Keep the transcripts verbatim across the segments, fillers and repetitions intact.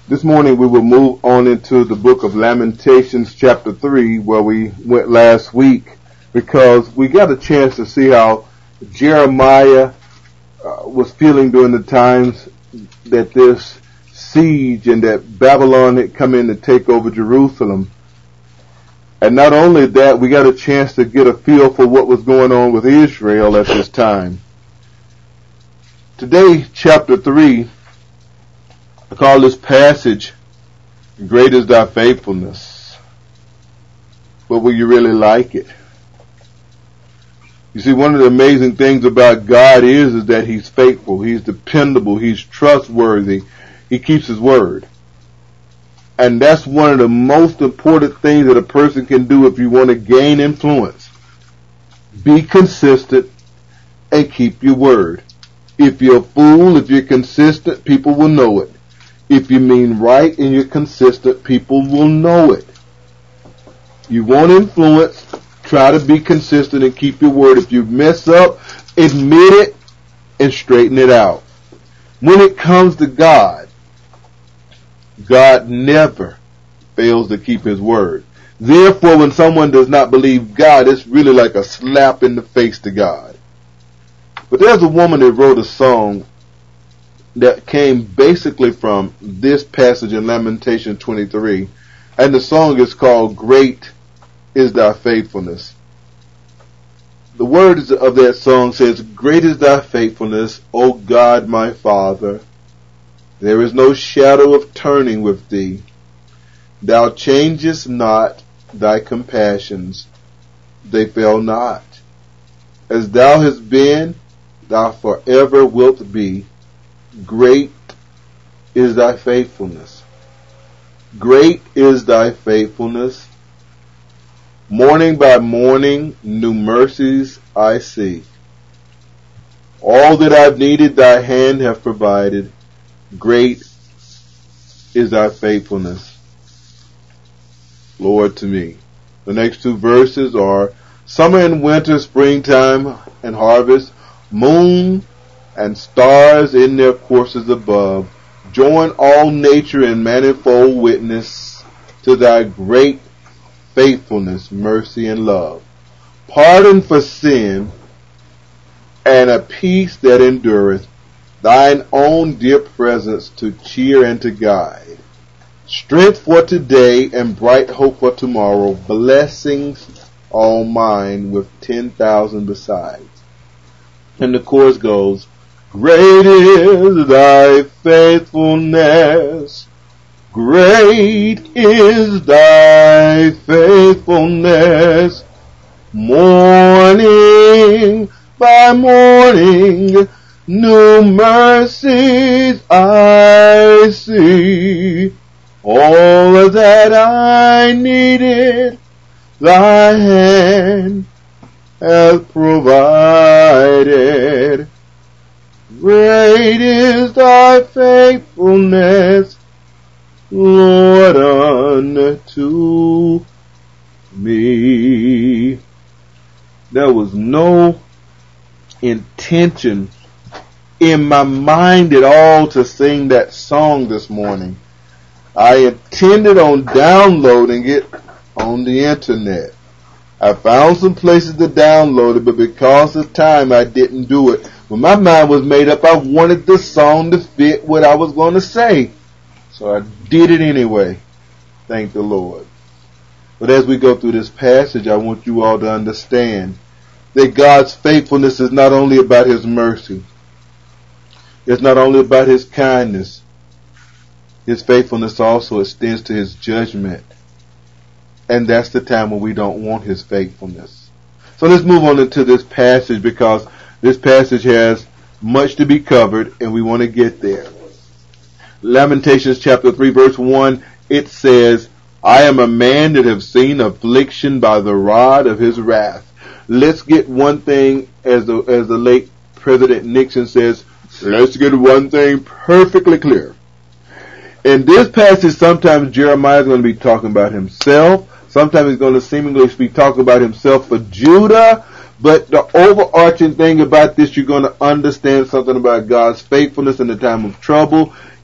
This morning we will move on into the book of Lamentations chapter three, where we went last week, because we got a chance to see how Jeremiah uh, was feeling during the times that this siege and that Babylon had come in to take over Jerusalem. And not only that, we got a chance to get a feel for what was going on with Israel at this time. Today, chapter three, I call this passage, Great is Thy Faithfulness. But will you really like it? You see, one of the amazing things about God is, is that He's faithful, He's dependable, He's trustworthy, He keeps His word. And that's one of the most important things that a person can do if you want to gain influence. Be consistent and keep your word. If you're a fool, if you're consistent, people will know it. If you mean right and you're consistent, people will know it. You want influence, try to be consistent and keep your word. If you mess up, admit it and straighten it out. When it comes to God, God never fails to keep His word. Therefore, when someone does not believe God, it's really like a slap in the face to God. But there's a woman that wrote a song that came basically from this passage in Lamentation twenty-three. And the song is called Great is Thy Faithfulness. The words of that song says, Great is Thy faithfulness, O God my Father. There is no shadow of turning with Thee. Thou changest not Thy compassions. They fail not. As Thou hast been, Thou forever wilt be. Great is Thy faithfulness. Great is Thy faithfulness. Morning by morning, new mercies I see. All that I've needed, Thy hand hath provided. Great is Thy faithfulness, Lord, to me. The next two verses are summer and winter, springtime and harvest, moon and stars in their courses above, join all nature in manifold witness to Thy great faithfulness, mercy, and love. Pardon for sin and a peace that endureth, Thine own dear presence to cheer and to guide. Strength for today and bright hope for tomorrow, blessings all mine with ten thousand besides. And the chorus goes, Great is Thy faithfulness. Great is Thy faithfulness. Morning by morning, new mercies I see. All that I needed, Thy hand hath provided. Great is Thy faithfulness, Lord, unto me. There was no intention in my mind at all to sing that song this morning. I intended on downloading it on the internet. I found some places to download it, but because of time I didn't do it. When my mind was made up, I wanted the song to fit what I was going to say. So I did it anyway. Thank the Lord. But as we go through this passage, I want you all to understand that God's faithfulness is not only about His mercy. It's not only about His kindness. His faithfulness also extends to His judgment. And that's the time when we don't want His faithfulness. So let's move on into this passage, because this passage has much to be covered and we want to get there. Lamentations chapter three verse one, it says, I am a man that have seen affliction by the rod of His wrath. Let's get one thing, as the, as the late President Nixon says, let's get one thing perfectly clear. In this passage, sometimes Jeremiah is going to be talking about himself. Sometimes he's going to seemingly be talking about himself for Judah. But the overarching thing about this, you're going to understand something about God's faithfulness in the time of trouble.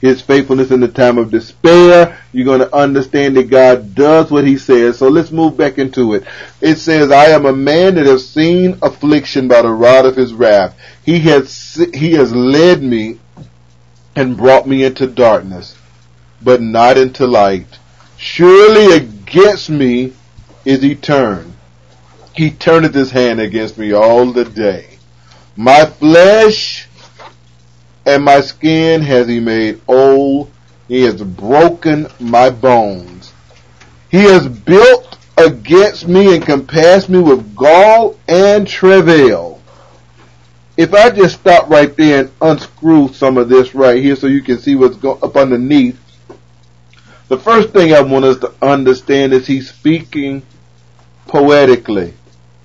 His faithfulness in the time of despair. You're going to understand that God does what He says. So let's move back into it. It says, I am a man that has seen affliction by the rod of His wrath. He has, he has led me and brought me into darkness, but not into light. Surely against me is He turned. He turneth His hand against me all the day. My flesh and my skin has He made old. He has broken my bones. He has built against me and compassed me with gall and travail. If I just stop right there and unscrew some of this right here so you can see what's go- up underneath, the first thing I want us to understand is He's speaking poetically.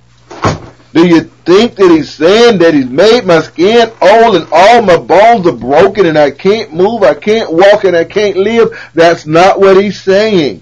Do you think that He's saying that He's made my skin old and all my bones are broken and I can't move, I can't walk, and I can't live? That's not what He's saying.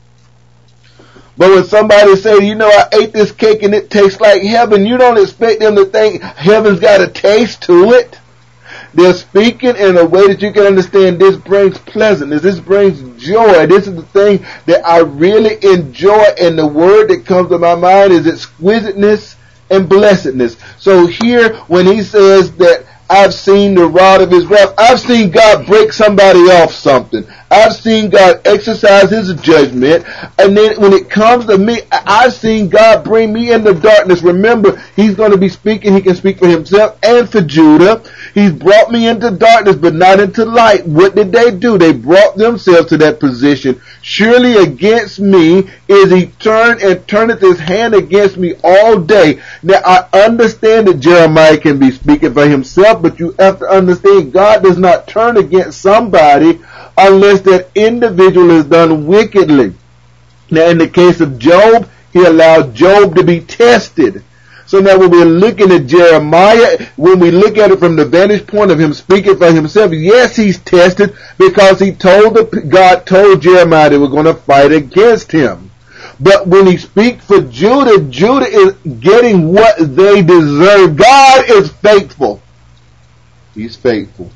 But when somebody says, you know, I ate this cake and it tastes like heaven, you don't expect them to think heaven's got a taste to it. They're speaking in a way that you can understand this brings pleasantness, this brings joy. This is the thing that I really enjoy, and the word that comes to my mind is exquisiteness and blessedness. So here, when He says that I've seen the rod of His wrath, I've seen God break somebody off something. I've seen God exercise His judgment. And then when it comes to me, I've seen God bring me into darkness. Remember, He's going to be speaking. He can speak for Himself and for Judah. He's brought me into darkness, but not into light. What did they do? They brought themselves to that position. Surely against me is He turned and turneth His hand against me all day. Now, I understand that Jeremiah can be speaking for himself, but you have to understand God does not turn against somebody unless that individual is done wickedly. Now, in the case of Job, He allowed Job to be tested. So now when we're looking at Jeremiah, when we look at it from the vantage point of him speaking for himself, yes, he's tested because he told the, God told Jeremiah they were going to fight against him. But when he speaks for Judah, Judah is getting what they deserve. God is faithful. He's faithful.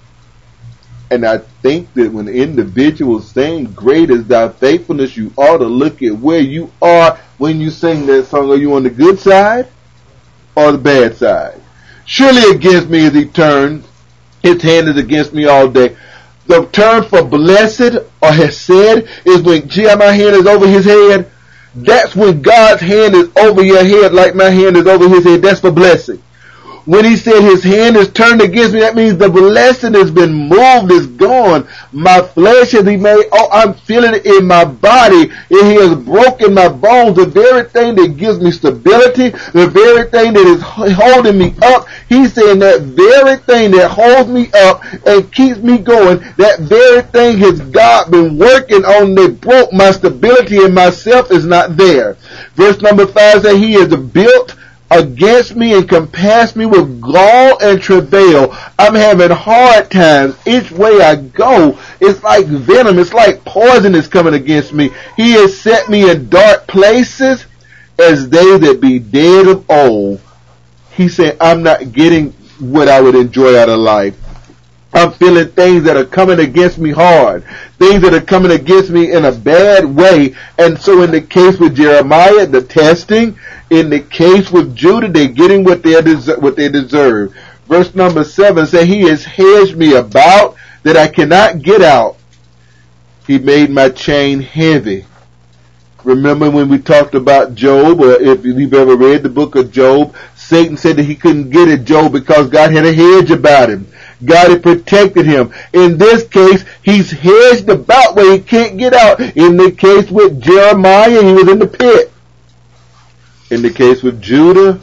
And I think that when the individual is saying, great is thy faithfulness, you ought to look at where you are when you sing that song. Are you on the good side or the bad side? Surely against me is He turned. His hand is against me all day. The term for blessed or hesed is when, gee, my hand is over his head. That's when God's hand is over your head like my hand is over His head. That's for blessing. When He said His hand is turned against me, that means the blessing has been moved, is gone. My flesh has He made, oh, I'm feeling it in my body, and He has broken my bones. The very thing that gives me stability, the very thing that is holding me up, He's saying that very thing that holds me up and keeps me going, that very thing has God been working on. That broke my stability, and myself is not there. Verse number five says He is built against me and compassed me with gall and travail. I'm having hard times. Each way I go, it's like venom. It's like poison is coming against me. He has set me in dark places as they that be dead of old. He said, I'm not getting what I would enjoy out of life. I'm feeling things that are coming against me hard. Things that are coming against me in a bad way. And so in the case with Jeremiah, the testing. In the case with Judah, they're getting what they deserve. What they deserve. Verse number seven says, He has hedged me about that I cannot get out. He made my chain heavy. Remember when we talked about Job, or if you've ever read the book of Job, Satan said that he couldn't get at Job because God had a hedge about him. God had protected him. In this case, he's hedged about where he can't get out. In the case with Jeremiah, he was in the pit. In the case with Judah,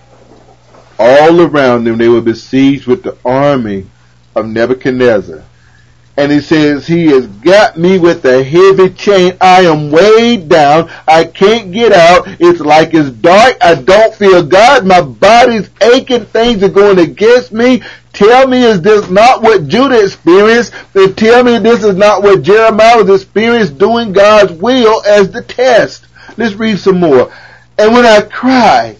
all around them they were besieged with the army of Nebuchadnezzar. And he says, He has got me with a heavy chain. I am weighed down. I can't get out. It's like it's dark. I don't feel God. My body's aching. Things are going against me. Tell me, is this not what Judah experienced? Then tell me this is not what Jeremiah was experienced, doing God's will as the test. Let's read some more. And when I cry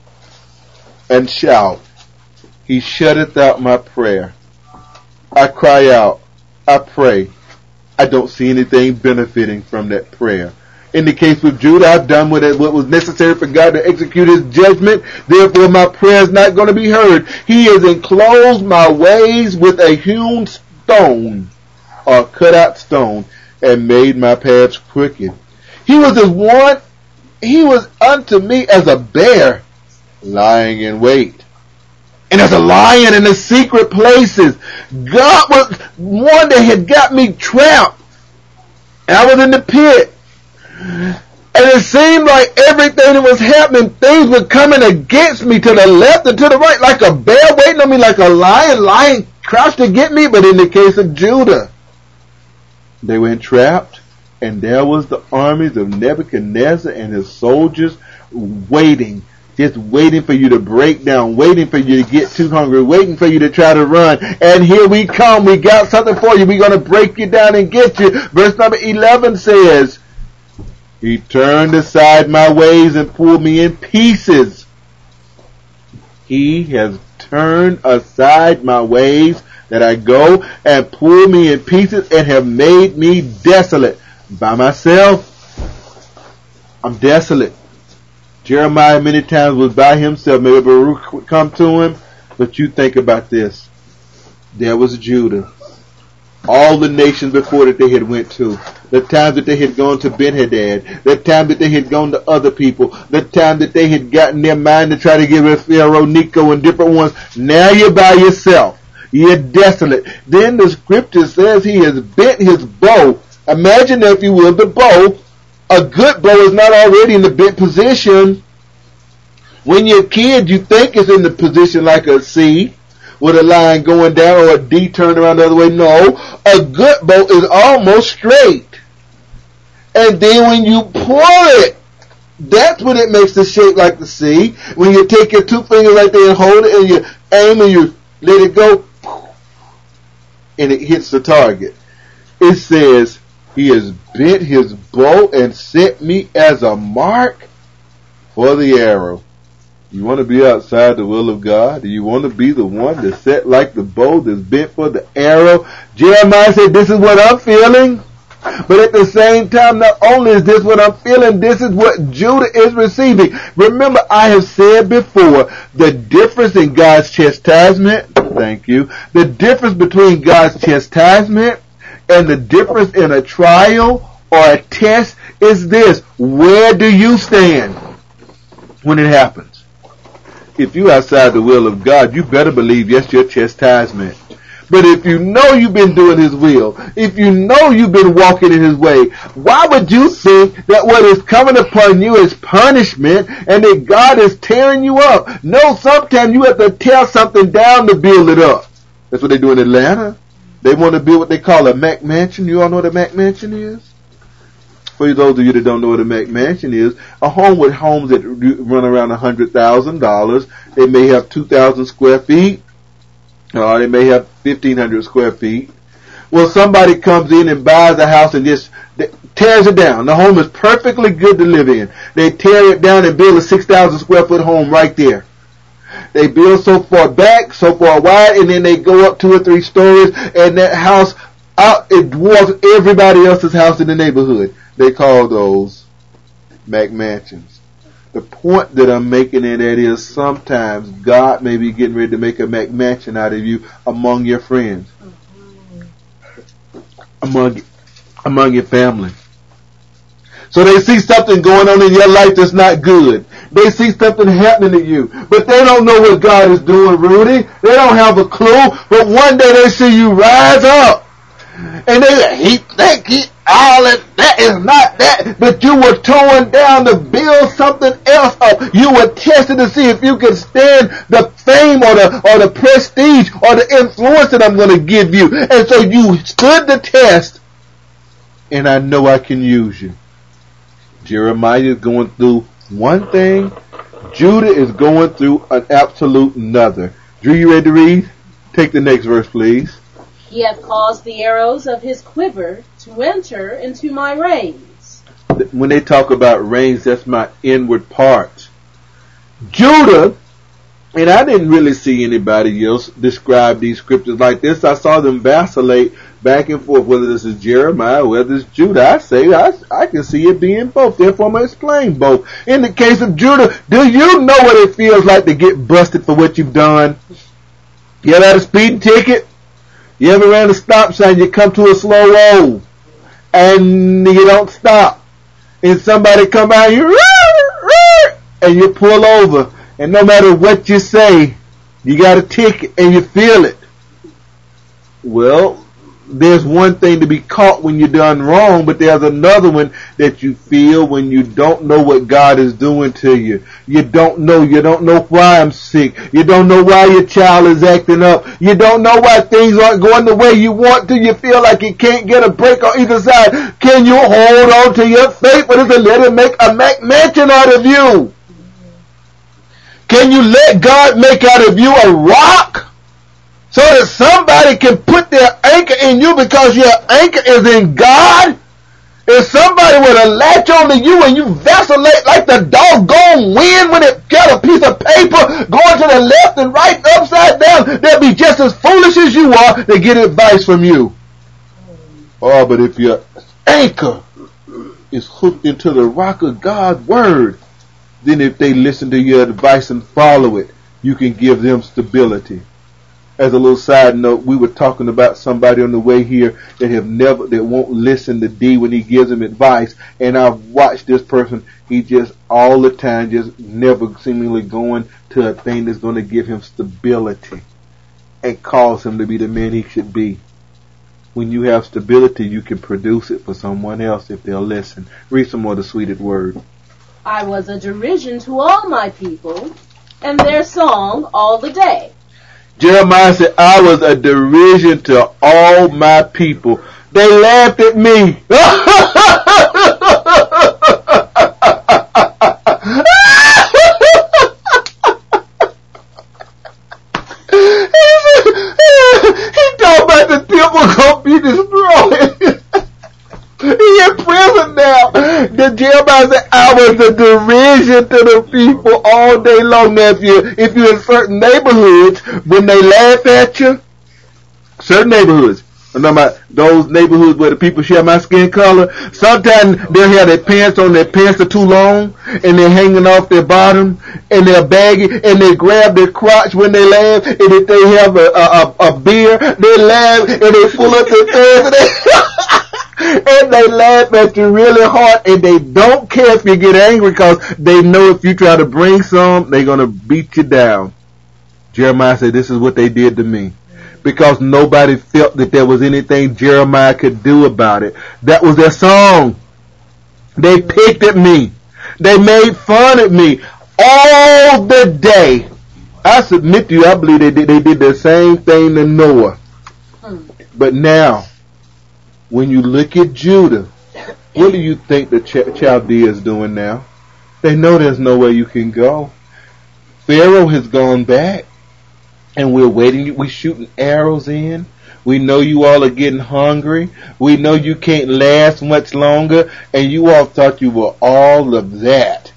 and shout, He shutteth out my prayer. I cry out, I pray, I don't see anything benefiting from that prayer. In the case with Judah, I've done what, what was necessary for God to execute his judgment. Therefore, my prayer is not going to be heard. He has enclosed my ways with a hewn stone, or cut out stone, and made my paths crooked. He was as one, he was unto me as a bear lying in wait, and as a lion in the secret places. God was one that had got me trapped, and I was in the pit. And it seemed like everything that was happening, things were coming against me to the left and to the right, like a bear waiting on me, like a lion, lion crouched to get me. But in the case of Judah, they were entrapped, and there was the armies of Nebuchadnezzar and his soldiers waiting, just waiting for you to break down, waiting for you to get too hungry, waiting for you to try to run. And here we come. We got something for you. We're going to break you down and get you. Verse number eleven says, he turned aside my ways and pulled me in pieces. He has turned aside my ways that I go and pulled me in pieces and have made me desolate. By myself, I'm desolate. Jeremiah many times was by himself. Maybe Baruch would come to him. But you think about this. There was Judah. All the nations before that they had went to. The times that they had gone to Ben-Hadad. The time that they had gone to other people. The time that they had gotten their mind to try to get rid of Pharaoh, Necho, and different ones. Now you're by yourself. You're desolate. Then the scripture says he has bent his bow. Imagine, if you will, the bow. A good bow is not already in the bent position. When you're a kid, you think it's in the position like a C, with a line going down, or a D turned around the other way. No, a good bow is almost straight. And then when you pull it, that's when it makes the shape like the C. When you take your two fingers right there and hold it, and you aim and you let it go, and it hits the target. It says, he has bent his bow and set me as a mark for the arrow. You want to be outside the will of God? Do you want to be the one that's set like the bow that's bent for the arrow? Jeremiah said, this is what I'm feeling. But at the same time, not only is this what I'm feeling, this is what Judah is receiving. Remember, I have said before, the difference in God's chastisement, thank you, the difference between God's chastisement and the difference in a trial or a test is this. Where do you stand when it happens? If you're outside the will of God, you better believe, yes, your chastisement. But if you know you've been doing his will, if you know you've been walking in his way, why would you think that what is coming upon you is punishment and that God is tearing you up? No, sometimes you have to tear something down to build it up. That's what they do in Atlanta. They want to build what they call a Mac Mansion. You all know what a Mac Mansion is? For those of you that don't know what a Mac Mansion is, a home with homes that run around one hundred thousand dollars. They may have two thousand square feet. Or they may have fifteen hundred square feet. Well, somebody comes in and buys a house and just tears it down. The home is perfectly good to live in. They tear it down and build a six thousand square foot home right there. They build so far back, so far wide, and then they go up two or three stories, and that house out, it dwarfs everybody else's house in the neighborhood. They call those Mac Mansions. The point that I'm making in that is sometimes God may be getting ready to make a Mac Mansion out of you among your friends, among among your family. So they see something going on in your life that's not good. They see something happening to you, but they don't know what God is doing, Rudy. They don't have a clue, but one day they see you rise up, and they he think he all that that is not that, but you were torn down to build something else up. You were tested to see if you could stand the fame or the or the prestige or the influence that I'm going to give you, and so you stood the test. And I know I can use you. Jeremiah is going through one thing. Judah is going through an absolute another. Drew, you ready to read? Take the next verse, please. He hath caused the arrows of his quiver to enter into my reins. When they talk about reins, that's my inward parts. Judah, and I didn't really see anybody else describe these scriptures like this. I saw them vacillate back and forth, whether this is Jeremiah, whether it's Judah. I say, I, I can see it being both. Therefore, I'm going to explain both. In the case of Judah, do you know what it feels like to get busted for what you've done? You ever had a speeding ticket? You ever ran a stop sign, you come to a slow roll, and you don't stop, and somebody come out you, and you pull over, and no matter what you say, you got a ticket, and you feel it. Well, there's one thing to be caught when you're done wrong, but there's another one that you feel when you don't know what God is doing to you. You don't know. You don't know why I'm sick. You don't know why your child is acting up. You don't know why things aren't going the way you want to. You feel like you can't get a break on either side. Can you hold on to your faith, but does it let it make a mansion out of you? Can you let God make out of you a rock? So that somebody can put their anchor in you because your anchor is in God? If somebody were to latch onto you and you vacillate like the doggone wind when it got a piece of paper going to the left and right, upside down, they'll be just as foolish as you are to get advice from you. Oh, but if your anchor is hooked into the rock of God's word, then if they listen to your advice and follow it, you can give them stability. As a little side note, we were talking about somebody on the way here that have never, that won't listen to D when he gives them advice. And I've watched this person, he just all the time, just never seemingly going to a thing that's going to give him stability and cause him to be the man he should be. When you have stability, you can produce it for someone else if they'll listen. Read some more of the sweeted word. I was a derision to all my people, and their song all the day. Jeremiah said, I was a derision to all my people. They laughed at me. He talked about the temple going to be destroyed. He in prison now. The Jeremiah said, I was a derision to the people all day long. Now, if you if you're in certain neighborhoods, when they laugh at you, certain neighborhoods, I'm talking about those neighborhoods where the people share my skin color, sometimes they'll have their pants on, their pants are too long, and they're hanging off their bottom, and they're baggy, and they grab their crotch when they laugh, and if they have a, a, a, a beer, they laugh, and they pull up their pants, and they... and they laugh at you really hard, and they don't care if you get angry because they know if you try to bring some, they're going to beat you down. Jeremiah said, this is what they did to me. Because nobody felt that there was anything Jeremiah could do about it. That was their song. They picked at me. They made fun of me all the day. I submit to you, I believe they did, they did the same thing to Noah. But now, when you look at Judah, what do you think the Ch- Chaldea is doing now? They know there's nowhere you can go. Pharaoh has gone back, and we're waiting. We're shooting arrows in. We know you all are getting hungry. We know you can't last much longer, and you all thought you were all of that.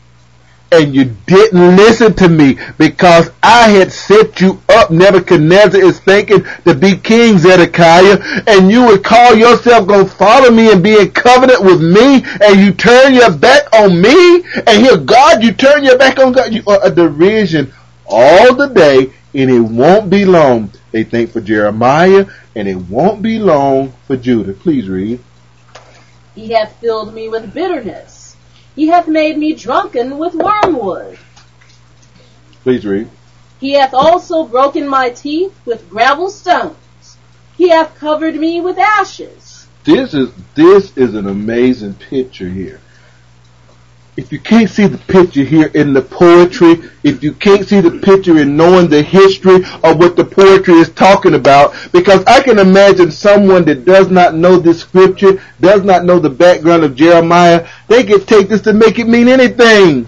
And you didn't listen to me because I had set you up. Nebuchadnezzar is thinking to be King Zedekiah, and you would call yourself going to follow me and be in covenant with me, and you turn your back on me, and here God, you turn your back on God. You are a derision all the day, and it won't be long. They think for Jeremiah, and it won't be long for Judah. Please read. He hath filled me with bitterness. He hath made me drunken with wormwood. Please read. He hath also broken my teeth with gravel stones. He hath covered me with ashes. This is this is an amazing picture here. If you can't see the picture here in the poetry, if you can't see the picture in knowing the history of what the poetry is talking about, because I can imagine someone that does not know this scripture, does not know the background of Jeremiah, they could take this to make it mean anything.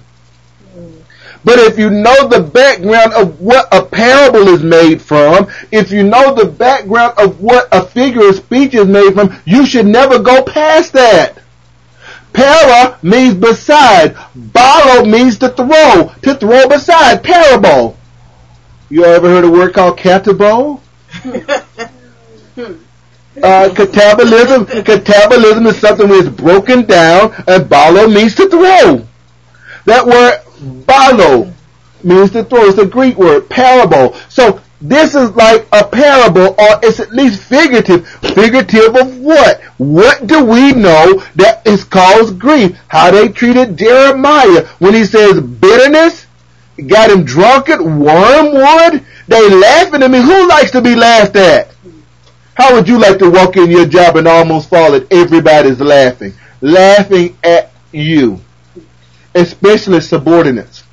But if you know the background of what a parable is made from, if you know the background of what a figure of speech is made from, you should never go past that. Para means beside. Balo means to throw. To throw beside. Parable. You ever heard a word called catabo? Uh, catabolism, catabolism is something that is broken down, and balo means to throw. That word balo means to throw. It's a Greek word, parable. So this is like a parable, or it's at least figurative. Figurative of what? What do we know that is caused grief? How they treated Jeremiah when he says bitterness got him drunken, wormwood. They laughing at me. Who likes to be laughed at? How would you like to walk in your job and almost fall and everybody's laughing? Laughing at you. Especially subordinates.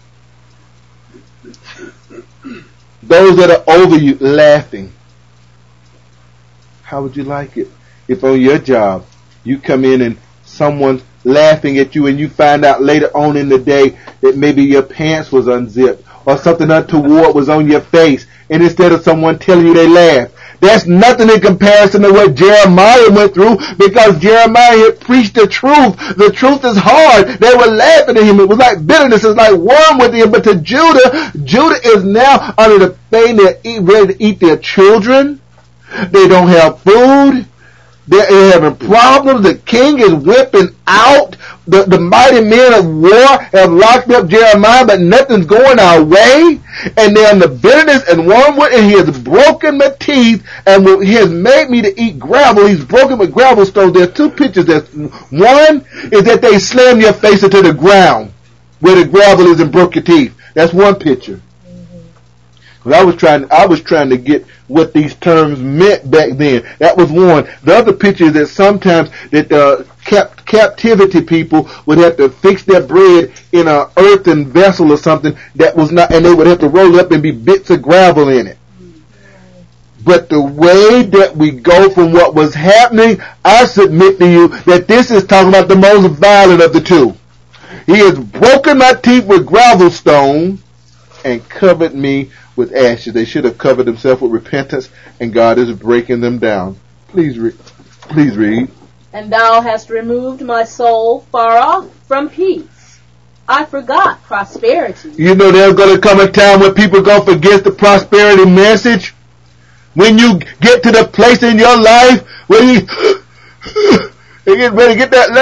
Those that are over you laughing. How would you like it if on your job you come in and someone's laughing at you and you find out later on in the day that maybe your pants was unzipped or something untoward was on your face, and instead of someone telling you they laughed? That's nothing in comparison to what Jeremiah went through, because Jeremiah had preached the truth. The truth is hard. They were laughing at him. It was like bitterness. It's like wormwood to him. But to Judah, Judah is now under the pain. They're ready to eat their children. They don't have food. They're having problems. The king is whipping out. The, the mighty men of war have locked up Jeremiah, but nothing's going our way. And they're in the bitterness and wormwood, and he has broken my teeth, and he has made me to eat gravel. He's broken my gravel stones. There are two pictures. There's one is that they slam your face into the ground where the gravel is and broke your teeth. That's one picture. Because I was trying, I was trying to get what these terms meant back then. That was one. The other picture is that sometimes that uh, cap- captivity people would have to fix their bread in an earthen vessel or something that was not, and they would have to roll up and be bits of gravel in it. But the way that we go from what was happening, I submit to you that this is talking about the most violent of the two. He has broken my teeth with gravel stone and covered me with ashes. They should have covered themselves with repentance, and God is breaking them down. Please read. Please read. And thou hast removed my soul far off from peace. I forgot prosperity. You know there's going to come a time when people are going to forget the prosperity message. When you get to the place in your life where you, you get ready to get that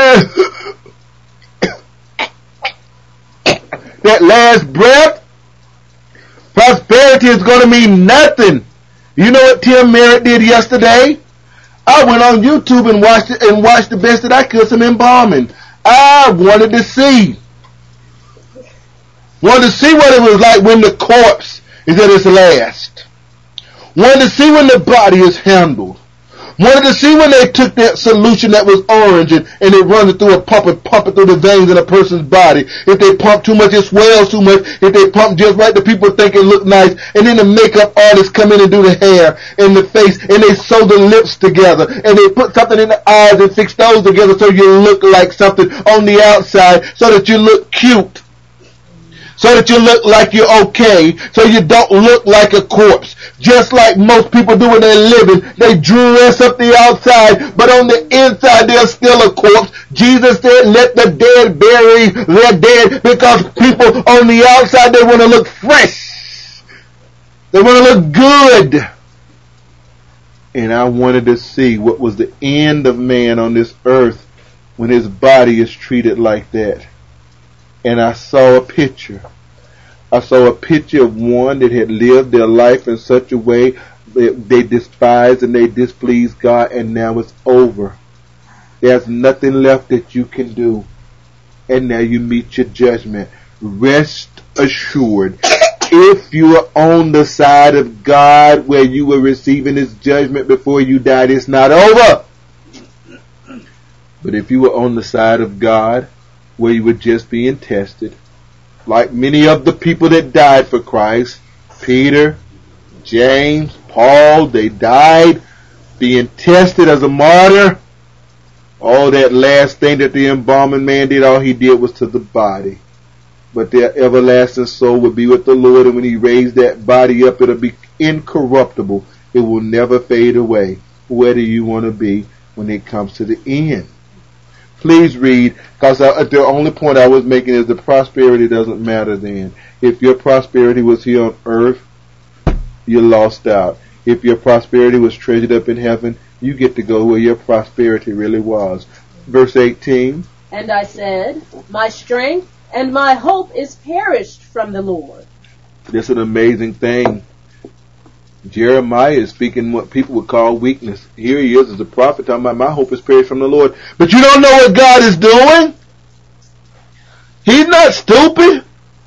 last, that last breath, prosperity is going to mean nothing. You know what Tim Merritt did yesterday? I went on YouTube and watched it and watched the best that I could, some embalming. I wanted to see. Wanted to see what it was like when the corpse is at its last. Wanted to see when the body is handled. Wanted to see when they took that solution that was orange and, and it runs it through a pump and pump it through the veins in a person's body. If they pump too much, it swells too much. If they pump just right, the people think it look nice. And then the makeup artists come in and do the hair and the face, and they sew the lips together, and they put something in the eyes and fix those together so you look like something on the outside, so that you look cute. So that you look like you're okay, so you don't look like a corpse. Just like most people do when they're living. They dress up the outside, but on the inside they're still a corpse. Jesus said, let the dead bury their dead, because people on the outside, they want to look fresh. They want to look good. And I wanted to see what was the end of man on this earth when his body is treated like that. And I saw a picture. I saw a picture of one that had lived their life in such a way that they despised and they displeased God, and now it's over. There's nothing left that you can do. And now you meet your judgment. Rest assured, if you are on the side of God where you were receiving His judgment before you died, it's not over. But if you were on the side of God where you were just being tested, like many of the people that died for Christ, Peter, James, Paul, they died being tested as a martyr. All that last thing that the embalming man did, all he did was to the body. But their everlasting soul will be with the Lord, and when He raised that body up, it'll be incorruptible. It will never fade away. Where do you want to be when it comes to the end? Please read, because the only point I was making is the prosperity doesn't matter then. If your prosperity was here on earth, you lost out. If your prosperity was treasured up in heaven, You get to go where your prosperity really was. Verse eighteen. And I said, my strength and my hope is perished from the Lord. This is an amazing thing. Jeremiah is speaking what people would call weakness. Here he is as a prophet talking about my hope is perished from the Lord. But you don't know what God is doing? He's not stupid.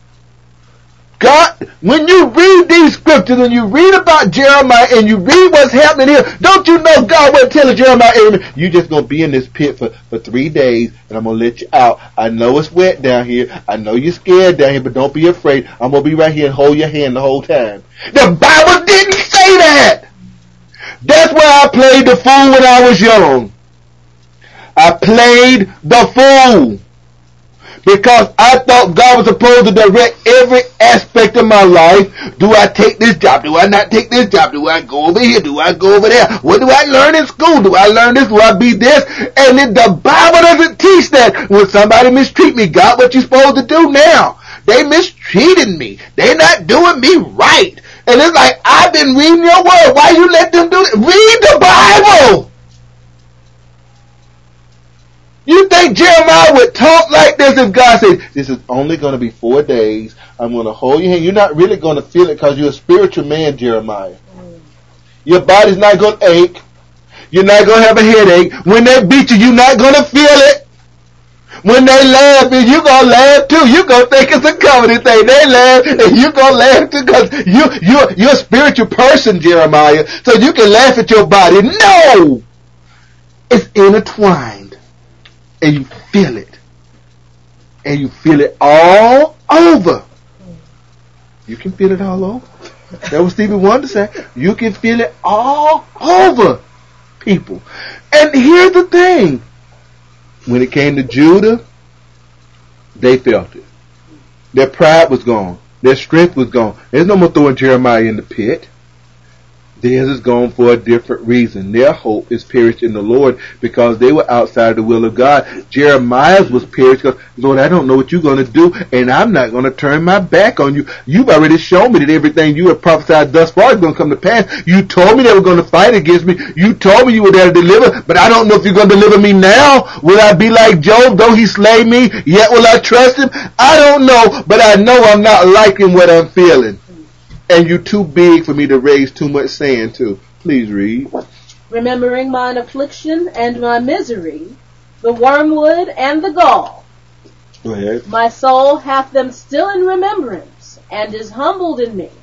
God, when you read these scriptures and you read about Jeremiah and you read what's happening here, don't you know God wasn't telling Jeremiah, you just going to be in this pit for, for three days and I'm going to let you out. I know it's wet down here. I know you're scared down here, but don't be afraid. I'm going to be right here and hold your hand the whole time. The Bible didn't say that. That's why I played the fool when I was young. I played the fool. Because I thought God was supposed to direct every aspect of my life. Do I take this job? Do I not take this job? Do I go over here? Do I go over there? What do I learn in school? Do I learn this? Do I be this? And then the Bible doesn't teach that. When somebody mistreat me, God, what you supposed to do now? They mistreated me. They not doing me right. And it's like, I've been reading your word. Why you let them do it? Read the Bible. You think Jeremiah would talk like this if God said, this is only going to be four days. I'm going to hold your hand. You're not really going to feel it because you're a spiritual man, Jeremiah. Mm. Your body's not going to ache. You're not going to have a headache. When they beat you, you're not going to feel it. When they laugh, you're going to laugh too. You're going to think it's a comedy thing. They laugh and you're going to laugh too because you, you're, you're a spiritual person, Jeremiah. So you can laugh at your body. No! It's intertwined. And you feel it. And you feel it all over. You can feel it all over. That was Stevie Wonder saying. You can feel it all over people. And here's the thing. When it came to Judah, they felt it. Their pride was gone. Their strength was gone. There's no more throwing Jeremiah in the pit. Theirs is gone for a different reason. Their hope is perished in the Lord because they were outside the will of God. Jeremiah's was perished because, Lord, I don't know what you're going to do, and I'm not going to turn my back on you. You've already shown me that everything you have prophesied thus far is going to come to pass. You told me they were going to fight against me. You told me you were there to deliver, but I don't know if you're going to deliver me now. Will I be like Job, though he slay me, yet will I trust him? I don't know, but I know I'm not liking what I'm feeling. And you're too big for me to raise too much sand to. Please read. Remembering mine affliction and my misery, the wormwood and the gall. Go ahead. My soul hath them still in remembrance, and is humbled in me.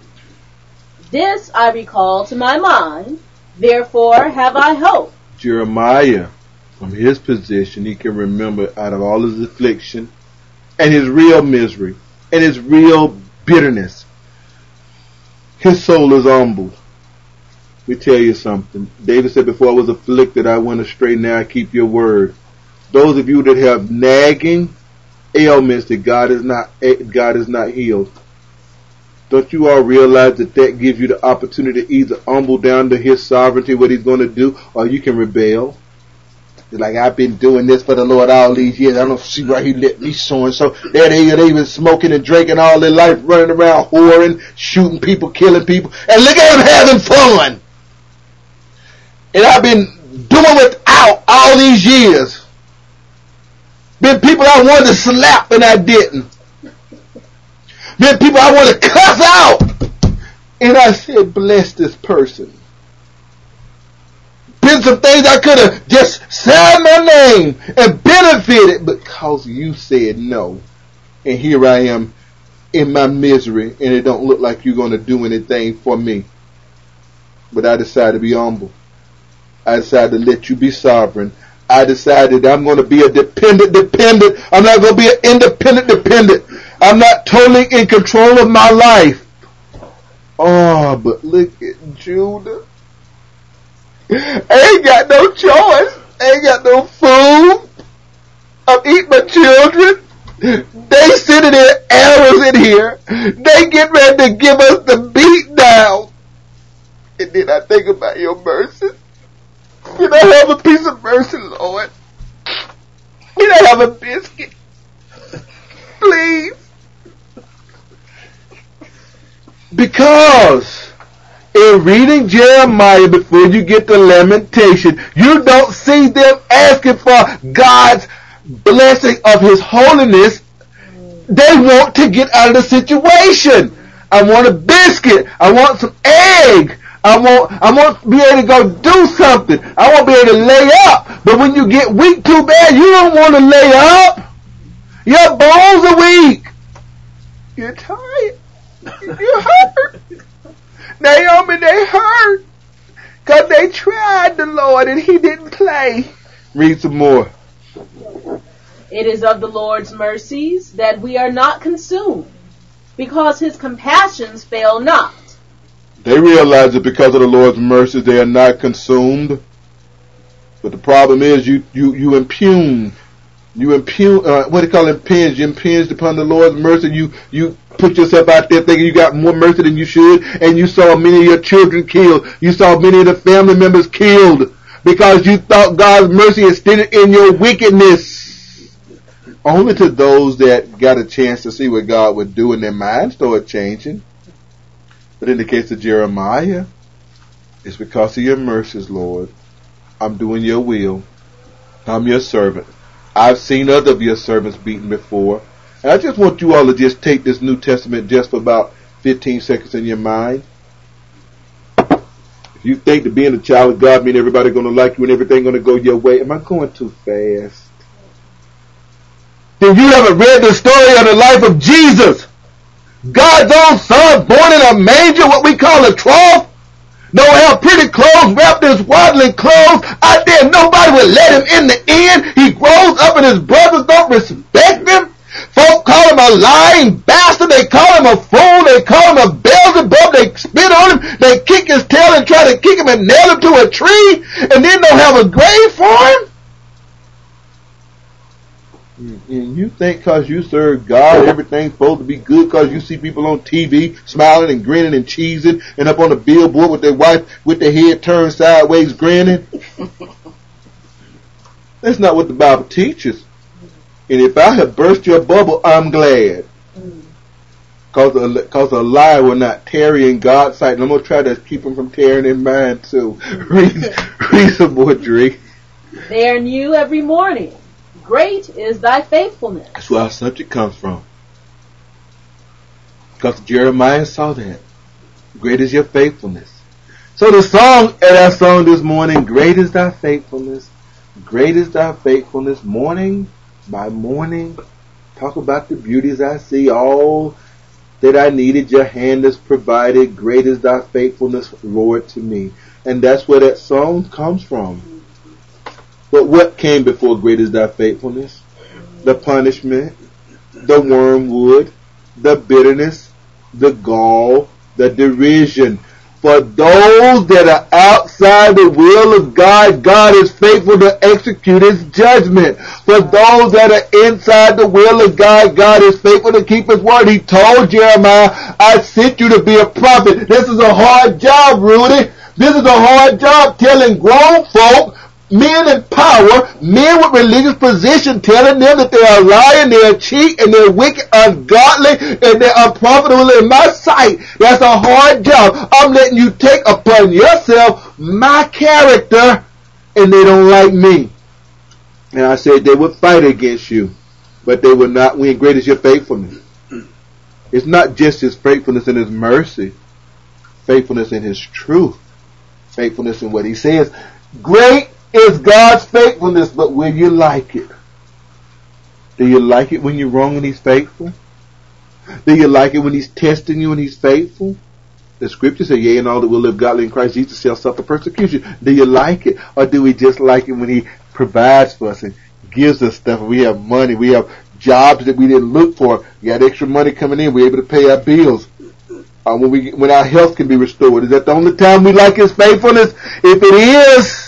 This I recall to my mind, therefore have I hope. Jeremiah, from his position, he can remember out of all his affliction, and his real misery, and his real bitterness. His soul is humbled. We tell you something. David said, before I was afflicted, I went astray. Now I keep your word. Those of you that have nagging ailments that God is not, God is not healed. Don't you all realize that that gives you the opportunity to either humble down to his sovereignty, what he's going to do, or you can rebel. It's like, I've been doing this for the Lord all these years. I don't see why he let me so and so. There they are, they been smoking and drinking all their life, running around, whoring, shooting people, killing people. And look at them having fun. And I've been doing without all these years. Been people I wanted to slap and I didn't. Been people I wanted to cuss out. And I said, bless this person. Been some things I could have just signed my name and benefited because you said no. And here I am in my misery and it don't look like you're going to do anything for me. But I decided to be humble. I decided to let you be sovereign. I decided I'm going to be a dependent dependent. I'm not going to be an independent dependent. I'm not totally in control of my life. Oh, but look at Judah. I ain't got no choice. I ain't got no food. I'm eating my children. They sitting there arrows in here. They get ready to give us the beat down. And then I think about your mercy. Can I have a piece of mercy, Lord? Can I have a biscuit? Please. Because in reading Jeremiah before you get to Lamentation, you don't see them asking for God's blessing of His holiness. They want to get out of the situation. I want a biscuit. I want some egg. I want, I want to be able to go do something. I want to be able to lay up. But when you get weak too bad, you don't want to lay up. Your bones are weak. You're tired. You hurt. Naomi, they hurt. Because they tried the Lord and He didn't play. Read some more. It is of the Lord's mercies that we are not consumed, because His compassions fail not. They realize that because of the Lord's mercies they are not consumed. But the problem is you, you, you impugn, you impugn, uh, what do you call it, impinge, you impinged upon the Lord's mercy. You, you put yourself out there thinking you got more mercy than you should, and you saw many of your children killed. You saw many of the family members killed because you thought God's mercy extended in your wickedness. Only to those that got a chance to see what God would do, and their minds started changing. But in the case of Jeremiah, it's because of your mercies, Lord. I'm doing your will. I'm your servant. I've seen other of your servants beaten before. And I just want you all to just take this New Testament just for about fifteen seconds in your mind. If you think that being a child of God means everybody going to like you and everything going to go your way, am I going too fast? Then you haven't read the story of the life of Jesus. God's own son born in a manger, what we call a trough. No have pretty clothes, wrapped in swaddling clothes. Out there, nobody would let him in the inn. He grows up and his brothers don't respect him. Folk call him a lying bastard. They call him a fool. They call him a Beelzebub. They spit on him. They kick his tail and try to kick him and nail him to a tree. And then don't have a grave for him. And you think because you serve God, everything's supposed to be good because you see people on T V smiling and grinning and cheesing and up on the billboard with their wife with their head turned sideways grinning. That's not what the Bible teaches. And if I have burst your bubble, I'm glad. Because a, cause a lie will not tarry in God's sight. And I'm going to try to keep him from tearing in mine too. read, read some more, Drake. They are new every morning. Great is thy faithfulness. That's where our subject comes from. Because Jeremiah saw that. Great is your faithfulness. So the song that I sung this morning, great is thy faithfulness. Great is thy faithfulness. Morning by morning. Talk about the beauties I see. All that I needed, your hand has provided. Great is thy faithfulness, Lord, to me. And that's where that song comes from. But what came before great is thy faithfulness? The punishment, the wormwood, the bitterness, the gall, the derision. For those that are outside the will of God, God is faithful to execute His judgment. For those that are inside the will of God, God is faithful to keep His word. He told Jeremiah, I sent you to be a prophet. This is a hard job, Rudy. This is a hard job telling grown folk, men in power, men with religious position, telling them that they are lying, they are cheat, and they're wicked, ungodly, and they're unprofitable in my sight. That's a hard job. I'm letting you take upon yourself my character, and they don't like me. And I said they would fight against you, but they will not win. Great is your faithfulness. It's not just His faithfulness and His mercy, faithfulness in His truth, faithfulness in what He says. Great is God's faithfulness, but will you like it? Do you like it when you're wrong and He's faithful? Do you like it when He's testing you and He's faithful? The scripture says, yea, and all that will live godly in Christ Jesus shall suffer persecution. Do you like it? Or do we just like it when He provides for us and gives us stuff? We have money. We have jobs that we didn't look for. We got extra money coming in. We're able to pay our bills. Uh, when we, when our health can be restored. Is that the only time we like His faithfulness? If it is,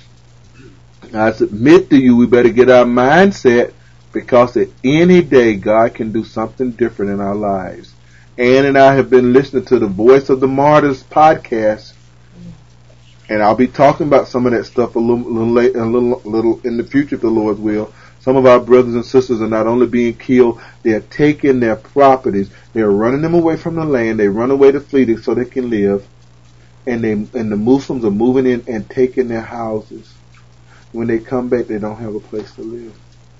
I submit to you, we better get our mindset, because at any day God can do something different in our lives. Ann and I have been listening to the Voice of the Martyrs podcast, and I'll be talking about some of that stuff a little, little late, a little, little in the future, if the Lord's will. Some of our brothers and sisters are not only being killed, they are taking their properties, they are running them away from the land, they run away to flee so they can live. and they and the Muslims are moving in and taking their houses. When they come back, they don't have a place to live.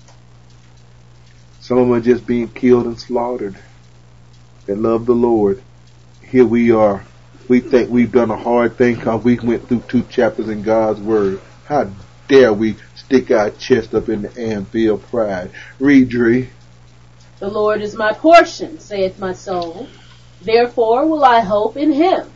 Some of them are just being killed and slaughtered. They love the Lord. Here we are. We think we've done a hard thing because we went through two chapters in God's Word. How dare we stick our chest up in the air and feel pride? Read, Dree. The Lord is my portion, saith my soul. Therefore will I hope in him.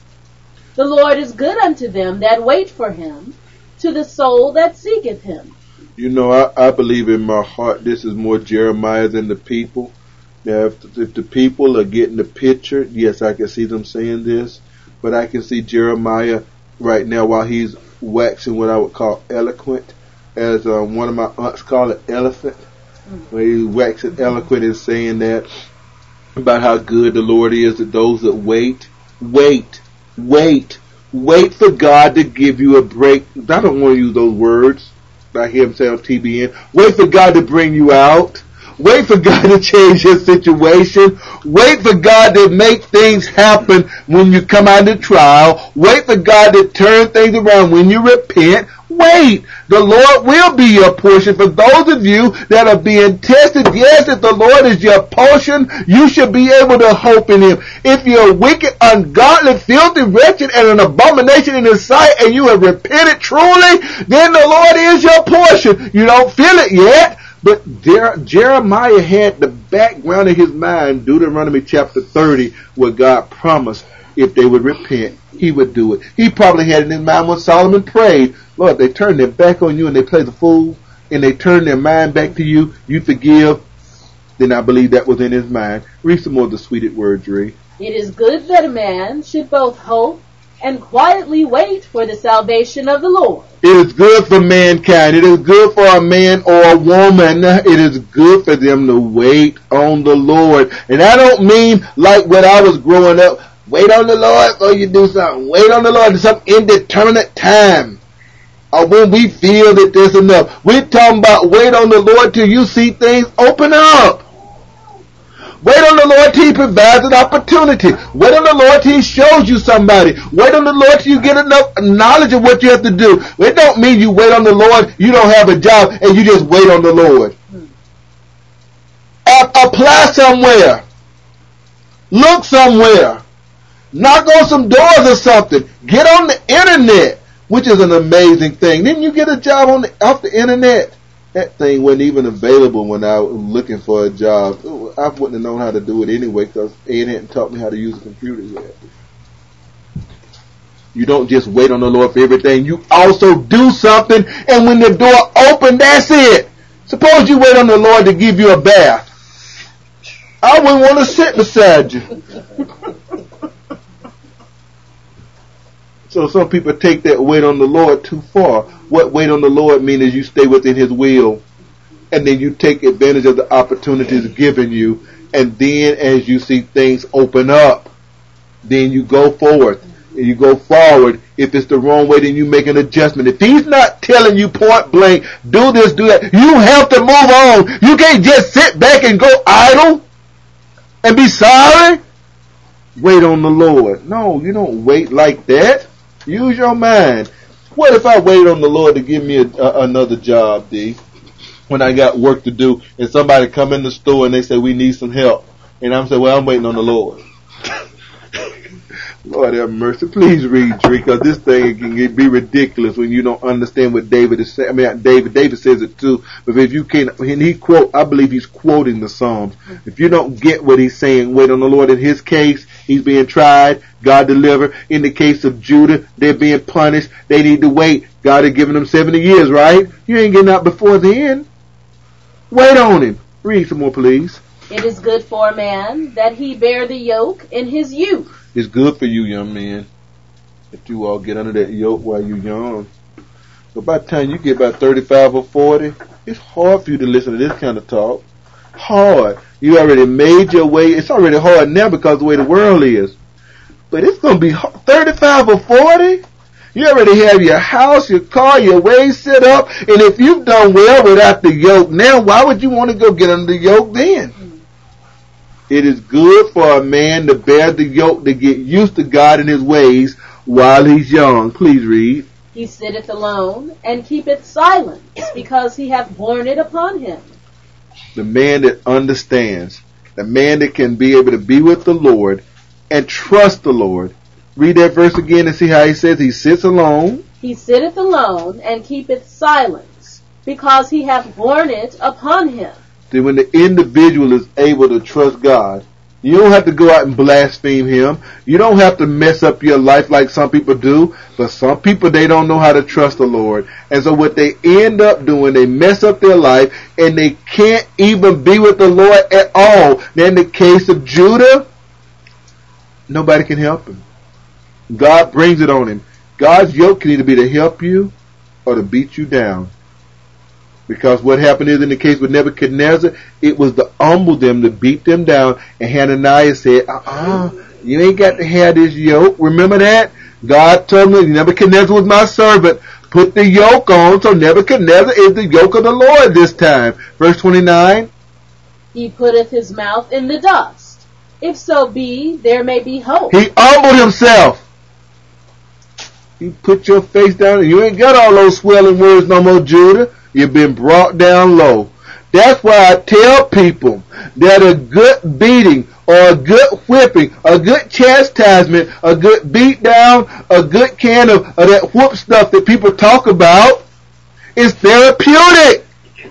The Lord is good unto them that wait for him, to the soul that seeketh him. You know, I, I believe in my heart this is more Jeremiah than the people. Now, if, if the people are getting the picture, yes, I can see them saying this, but I can see Jeremiah right now while he's waxing what I would call eloquent, as um, one of my aunts call it, elephant, where he's waxing eloquent and saying that about how good the Lord is to those that wait, wait, wait, wait for God to give you a break. I don't want to use those words. I hear him say on T B N. Wait for God to bring you out. Wait for God to change your situation. Wait for God to make things happen when you come out of trial. Wait for God to turn things around when you repent. Wait. The Lord will be your portion. For those of you that are being tested, yes, if the Lord is your portion, you should be able to hope in him. If you're wicked, ungodly, filthy, wretched, and an abomination in his sight, and you have repented truly, then the Lord is your portion. You don't feel it yet. But Jer- Jeremiah had the background in his mind, Deuteronomy chapter thirty, where God promised if they would repent, he would do it. He probably had it in his mind when Solomon prayed, Lord, they turn their back on you and they play the fool, and they turn their mind back to you, you forgive. Then I believe that was in his mind. Read some more of the sweeted word, Dree. It is good that a man should both hope and quietly wait for the salvation of the Lord. It is good for mankind. It is good for a man or a woman. It is good for them to wait on the Lord. And I don't mean like when I was growing up, wait on the Lord before you do something. Wait on the Lord in some indeterminate time. Or when we feel that there's enough. We're talking about wait on the Lord till you see things open up. Wait on the Lord till he provides an opportunity. Wait on the Lord till he shows you somebody. Wait on the Lord till you get enough knowledge of what you have to do. It don't mean you wait on the Lord, you don't have a job, and you just wait on the Lord. A- apply somewhere. Look somewhere. Knock on some doors or something. Get on the internet, which is an amazing thing. Didn't you get a job on the, off the internet? That thing wasn't even available when I was looking for a job. I wouldn't have known how to do it anyway because Ed hadn't taught me how to use a computer yet. You don't just wait on the Lord for everything. You also do something, and when the door opens, that's it. Suppose you wait on the Lord to give you a bath. I wouldn't want to sit beside you. So some people take that wait on the Lord too far. What wait on the Lord means is you stay within his will, and then you take advantage of the opportunities given you, and then as you see things open up, then you go forward, and you go forward. If it's the wrong way, then you make an adjustment. If he's not telling you point blank, do this, do that, you have to move on. You can't just sit back and go idle and be sorry. Wait on the Lord. No, you don't wait like that. Use your mind. What if I wait on the Lord to give me a, a, another job, D, when I got work to do, and somebody come in the store and they say, we need some help. And I'm saying, well, I'm waiting on the Lord. Lord have mercy. Please read, Dree, because this thing can be ridiculous when you don't understand what David is saying. I mean, David, David says it too, but if you can't, and he quote, I believe he's quoting the Psalms. If you don't get what he's saying, wait on the Lord. In his case, he's being tried, God deliver. In the case of Judah, they're being punished. They need to wait. God had given them seventy years, right? You ain't getting out before then. Wait on him. Read some more, please. It is good for a man that he bear the yoke in his youth. It's good for you, young man, that you all get under that yoke while you're young. But by the time you get about thirty-five or forty, it's hard for you to listen to this kind of talk. Hard. You already made your way. It's already hard now because of the way the world is. But it's going to be hard. thirty-five or forty? You already have your house, your car, your ways set up. And if you've done well without the yoke now, why would you want to go get under the yoke then? It is good for a man to bear the yoke, to get used to God and his ways, while he's young. Please read. He sitteth alone, and keepeth silence, because he hath borne it upon him. The man that understands, the man that can be able to be with the Lord and trust the Lord. Read that verse again and see how he says he sits alone. He sitteth alone, and keepeth silence, because he hath borne it upon him. Then when the individual is able to trust God, you don't have to go out and blaspheme him. You don't have to mess up your life like some people do. But some people, they don't know how to trust the Lord. And so what they end up doing, they mess up their life and they can't even be with the Lord at all. Now in the case of Judah, nobody can help him. God brings it on him. God's yoke can either be to help you or to beat you down. Because what happened is in the case with Nebuchadnezzar, it was to humble them, to beat them down. And Hananiah said, uh-uh, you ain't got to have this yoke. Remember that? God told me Nebuchadnezzar was my servant. Put the yoke on. So Nebuchadnezzar is the yoke of the Lord this time. Verse twenty-nine. He putteth his mouth in the dust. If so be, there may be hope. He humbled himself. You put your face down and you ain't got all those swelling words no more, Judah. You've been brought down low. That's why I tell people that a good beating or a good whipping, a good chastisement, a good beat down, a good can of, of that whoop stuff that people talk about is therapeutic.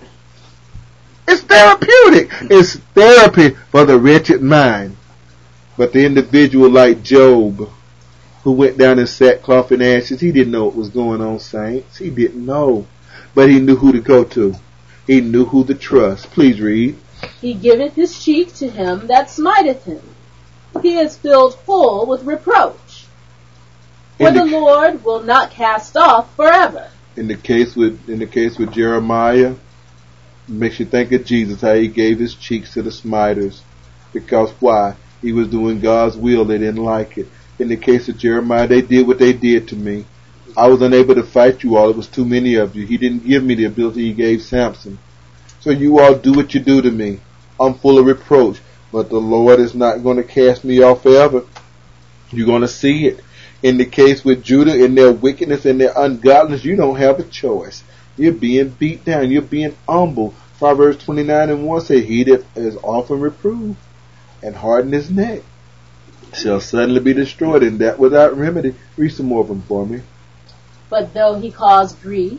It's therapeutic. It's therapy for the wretched mind. But the individual like Job, who went down in sackcloth and ashes, he didn't know what was going on, saints. He didn't know. But he knew who to go to. He knew who to trust. Please read. He giveth his cheek to him that smiteth him. He is filled full with reproach. For the, the Lord will not cast off forever. In the case with in the case with Jeremiah, it makes you think of Jesus, how he gave his cheeks to the smiters. Because why? He was doing God's will. They didn't like it. In the case of Jeremiah, they did what they did to me. I was unable to fight you all. It was too many of you. He didn't give me the ability he gave Samson. So you all do what you do to me. I'm full of reproach. But the Lord is not going to cast me off forever. You're going to see it. In the case with Judah, in their wickedness and their ungodliness, you don't have a choice. You're being beat down. You're being humbled. Proverbs twenty-nine and one say, he that is often reproved and hardened his neck shall suddenly be destroyed, and that without remedy. Read some more of them for me. But though he cause grief,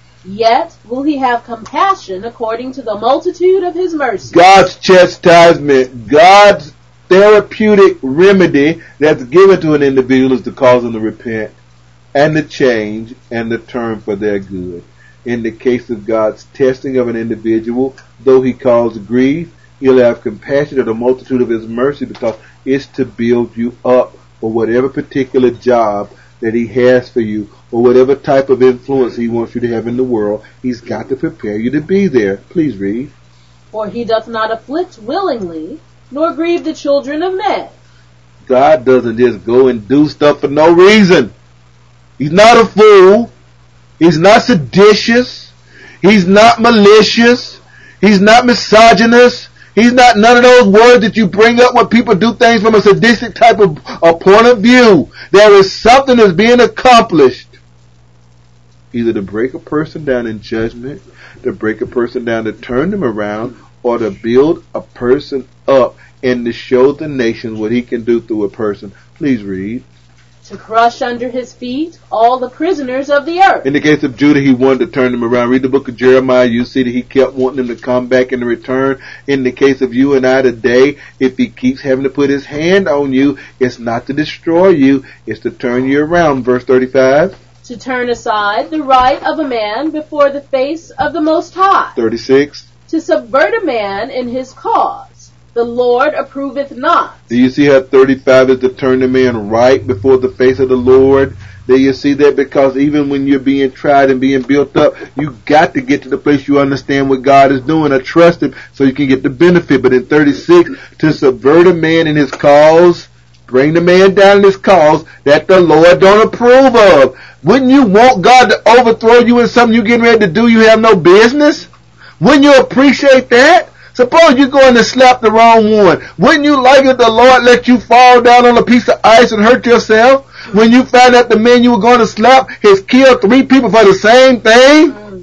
yet will he have compassion according to the multitude of his mercy. God's chastisement, God's therapeutic remedy that's given to an individual is to cause them to repent and to change and to turn for their good. In the case of God's testing of an individual, though he cause grief, he'll have compassion of the multitude of his mercy, because it's to build you up for whatever particular job that he has for you, or whatever type of influence he wants you to have in the world. He's got to prepare you to be there. Please read. For he doth not afflict willingly, nor grieve the children of men. God doesn't just go and do stuff for no reason. He's not a fool. He's not seditious. He's not malicious. He's not misogynist. He's not none of those words that you bring up when people do things from a sadistic type of a point of view. There is something that's being accomplished. Either to break a person down in judgment, to break a person down to turn them around, or to build a person up and to show the nations what he can do through a person. Please read. To crush under his feet all the prisoners of the earth. In the case of Judah, he wanted to turn them around. Read the book of Jeremiah. You see that he kept wanting them to come back and return. In the case of you and I today, if he keeps having to put his hand on you, it's not to destroy you, it's to turn you around. Verse thirty-five. To turn aside the right of a man before the face of the Most High. thirty-six. To subvert a man in his cause. The Lord approveth not. Do you see how thirty-five is to turn the man right before the face of the Lord? Do you see that? Because even when you're being tried and being built up, you got to get to the place you understand what God is doing, or trust him so you can get the benefit. But in thirty-six, to subvert a man in his cause, bring the man down in his cause that the Lord don't approve of. Wouldn't you want God to overthrow you in something you're getting ready to do you have no business? Wouldn't you appreciate that? Suppose you're going to slap the wrong one. Wouldn't you like it the Lord let you fall down on a piece of ice and hurt yourself? When you found out the man you were going to slap has killed three people for the same thing? Mm.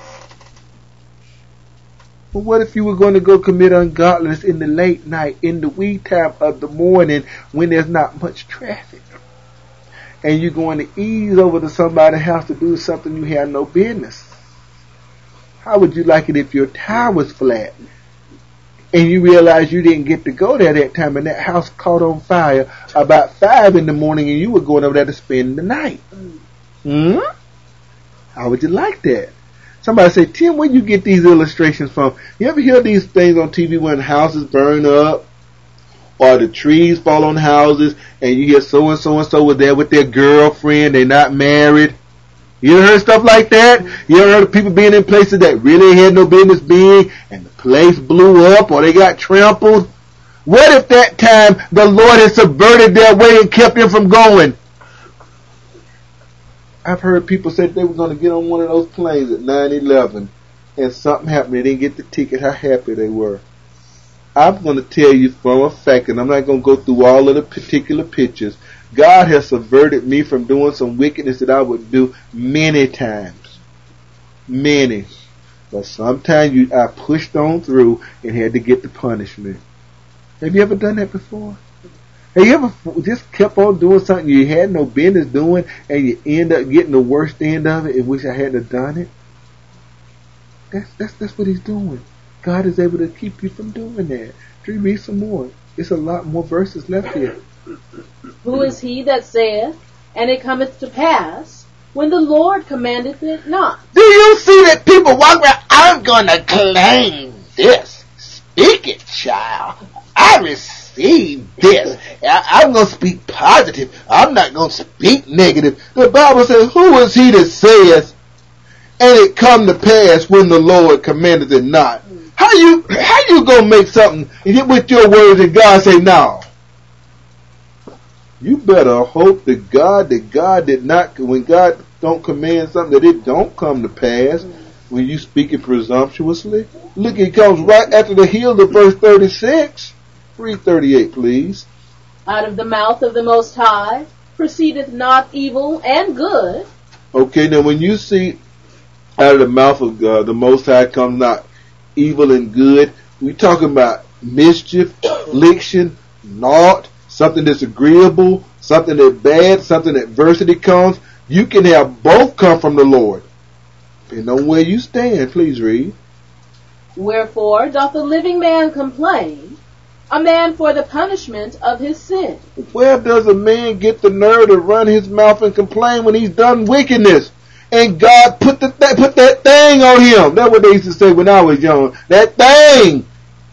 But what if you were going to go commit ungodliness in the late night, in the wee time of the morning when there's not much traffic? And you're going to ease over to somebody's house to do something you had no business. How would you like it if your tire was flat and you realize you didn't get to go there that time and that house caught on fire about five in the morning and you were going over there to spend the night? Hmm? How would you like that? Somebody say, Tim, where you get these illustrations from? You ever hear these things on T V when houses burn up? Or the trees fall on houses and you hear so and so and so was there with their girlfriend, they're not married. You ever heard stuff like that? You ever heard of people being in places that really had no business being and the place blew up or they got trampled? What if that time the Lord had subverted their way and kept them from going? I've heard people say they were going to get on one of those planes at nine eleven and something happened. They didn't get the ticket, how happy they were. I'm going to tell you from a fact, and I'm not going to go through all of the particular pictures. God has subverted me from doing some wickedness that I would do many times. Many. But sometimes you, I pushed on through and had to get the punishment. Have you ever done that before? Have you ever just kept on doing something you had no business doing and you end up getting the worst end of it and wish I hadn't have done it? That's, that's, that's what he's doing. God is able to keep you from doing that. Read some more. There's a lot more verses left here. Who is he that saith, and it cometh to pass, when the Lord commandeth it not? Do you see that people walk around, I'm going to claim this. Speak it, child. I receive this. I, I'm going to speak positive. I'm not going to speak negative. The Bible says, who is he that saith, and it come to pass when the Lord commandeth it not? How you how you gonna make something and get with your words and God say no? You better hope that God that God did not, when God don't command something, that it don't come to pass when you speak it presumptuously. Look, it comes right after the heel of verse thirty-six. Read thirty-eight, please. Out of the mouth of the Most High proceedeth not evil and good. Okay, now when you see out of the mouth of God, the Most High comes not evil and good, we talking about mischief, affliction, naught, something that's agreeable, something that's bad, something adversity comes. You can have both come from the Lord. Depending on where you stand, please read. Wherefore doth the living man complain, a man for the punishment of his sin? Where does a man get the nerve to run his mouth and complain when he's done wickedness? And God put the th- put that thing on him. That's what they used to say when I was young. That thing.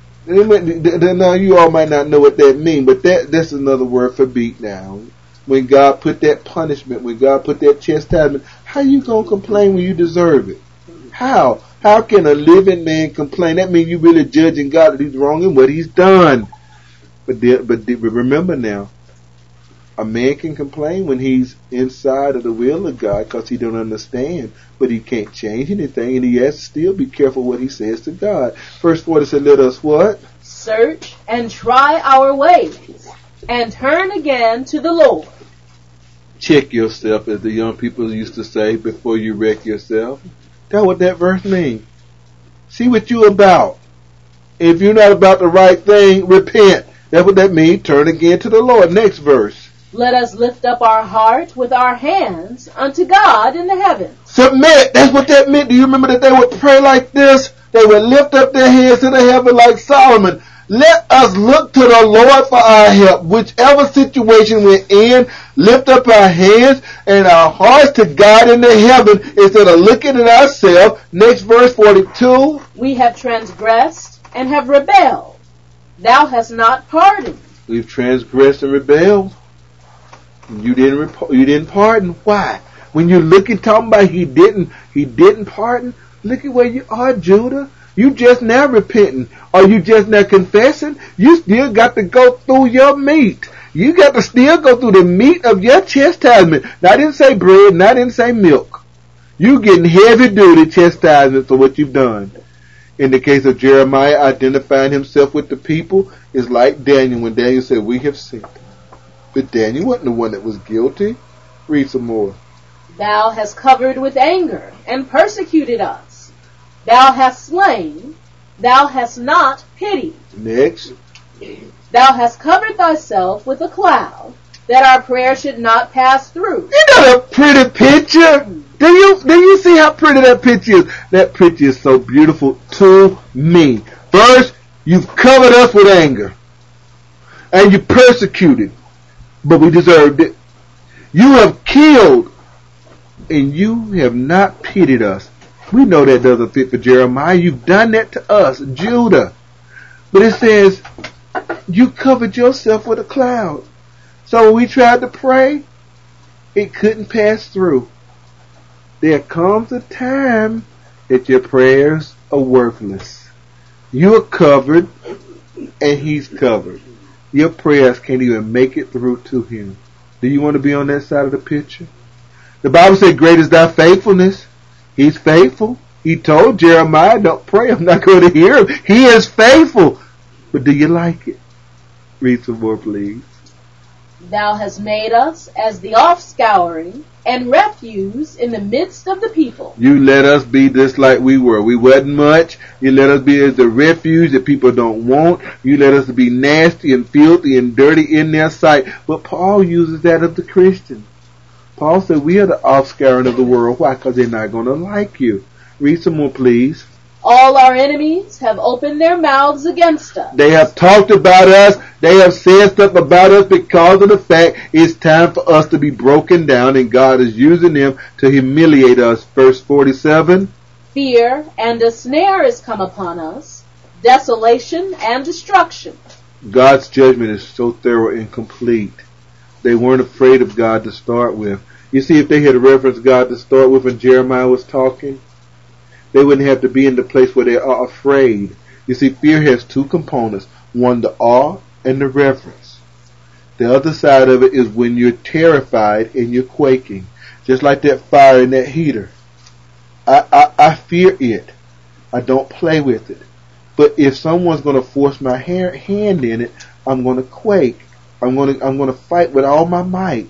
Now you all might not know what that means, but that that's another word for beat down. When God put that punishment, when God put that chastisement, how you gonna complain when you deserve it? How? How can a living man complain? That means you really judging God that he's wrong in what he's done. But the, but the, remember now, a man can complain when he's inside of the will of God because he don't understand, but he can't change anything, and he has to still be careful what he says to God. Verse forty said, let us what? Search and try our ways, and turn again to the Lord. Check yourself, as the young people used to say, before you wreck yourself. That's what that verse means. See what you about. If you're not about the right thing, repent. That's what that means. Turn again to the Lord. Next verse. Let us lift up our heart with our hands unto God in the heavens. Submit. That's what that meant. Do you remember that they would pray like this? They would lift up their hands to the heaven like Solomon. Let us look to the Lord for our help. Whichever situation we're in, lift up our hands and our hearts to God in the heaven instead of looking at ourselves. Next verse, forty-two. We have transgressed and have rebelled. Thou hast not pardoned. We've transgressed and rebelled. You didn't rep- you didn't pardon. Why? When you look and talking about he didn't he didn't pardon, look at where you are, Judah. You just now repenting. Or you just now confessing. You still got to go through your meat. You got to still go through the meat of your chastisement. Now I didn't say bread, and I didn't say milk. You getting heavy duty chastisement for what you've done. In the case of Jeremiah identifying himself with the people, it's like Daniel when Daniel said, we have sinned. But Daniel wasn't the one that was guilty. Read some more. Thou hast covered with anger and persecuted us. Thou hast slain. Thou hast not pitied. Next. Thou hast covered thyself with a cloud, that our prayer should not pass through. Isn't that a pretty picture? Do you do you see how pretty that picture is? That picture is so beautiful to me. First, you've covered us with anger. And you persecuted. But we deserved it. You have killed. And you have not pitied us. We know that doesn't fit for Jeremiah. You've done that to us, Judah. But it says, you covered yourself with a cloud. So when we tried to pray, it couldn't pass through. There comes a time that your prayers are worthless. You are covered, and he's covered. Your prayers can't even make it through to him. Do you want to be on that side of the picture? The Bible says, great is thy faithfulness. He's faithful. He told Jeremiah, don't pray, I'm not going to hear him. He is faithful. But do you like it? Read some more, please. Thou hast made us as the offscouring and refuse in the midst of the people. You let us be just like we were. We wasn't much. You let us be as the refuge that people don't want. You let us be nasty and filthy and dirty in their sight. But Paul uses that of the Christian. Paul said we are the offscouring of the world. Why? Because they're not going to like you. Read some more, please. All our enemies have opened their mouths against us. They have talked about us. They have said stuff about us because of the fact it's time for us to be broken down, and God is using them to humiliate us. Verse forty-seven. Fear and a snare is come upon us, desolation and destruction. God's judgment is so thorough and complete. They weren't afraid of God to start with. You see, if they had referenced God to start with when Jeremiah was talking, they wouldn't have to be in the place where they are afraid. You see, fear has two components. One, the awe and the reverence. The other side of it is when you're terrified and you're quaking. Just like that fire in that heater. I, I, I fear it. I don't play with it. But if someone's going to force my hair, hand in it, I'm going to quake. I'm going to, I'm going to fight with all my might.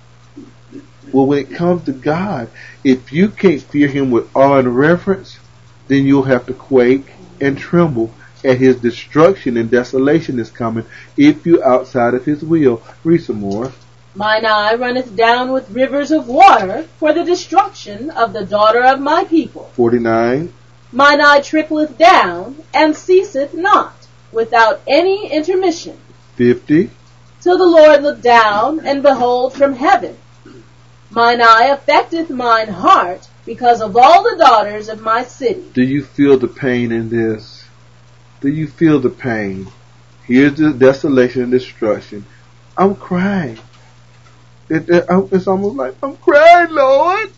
Well, when it comes to God, if you can't fear him with awe and reverence, then you'll have to quake and tremble at his destruction and desolation is coming if you're outside of his will. Read some more. Mine eye runneth down with rivers of water for the destruction of the daughter of my people. forty-nine. Mine eye trickleth down and ceaseth not without any intermission. fifty. Till the Lord look down and behold from heaven. Mine eye affecteth mine heart because of all the daughters of my city. Do you feel the pain in this? Do you feel the pain? Here's the desolation and destruction. I'm crying. It, it, it's almost like I'm crying, Lord.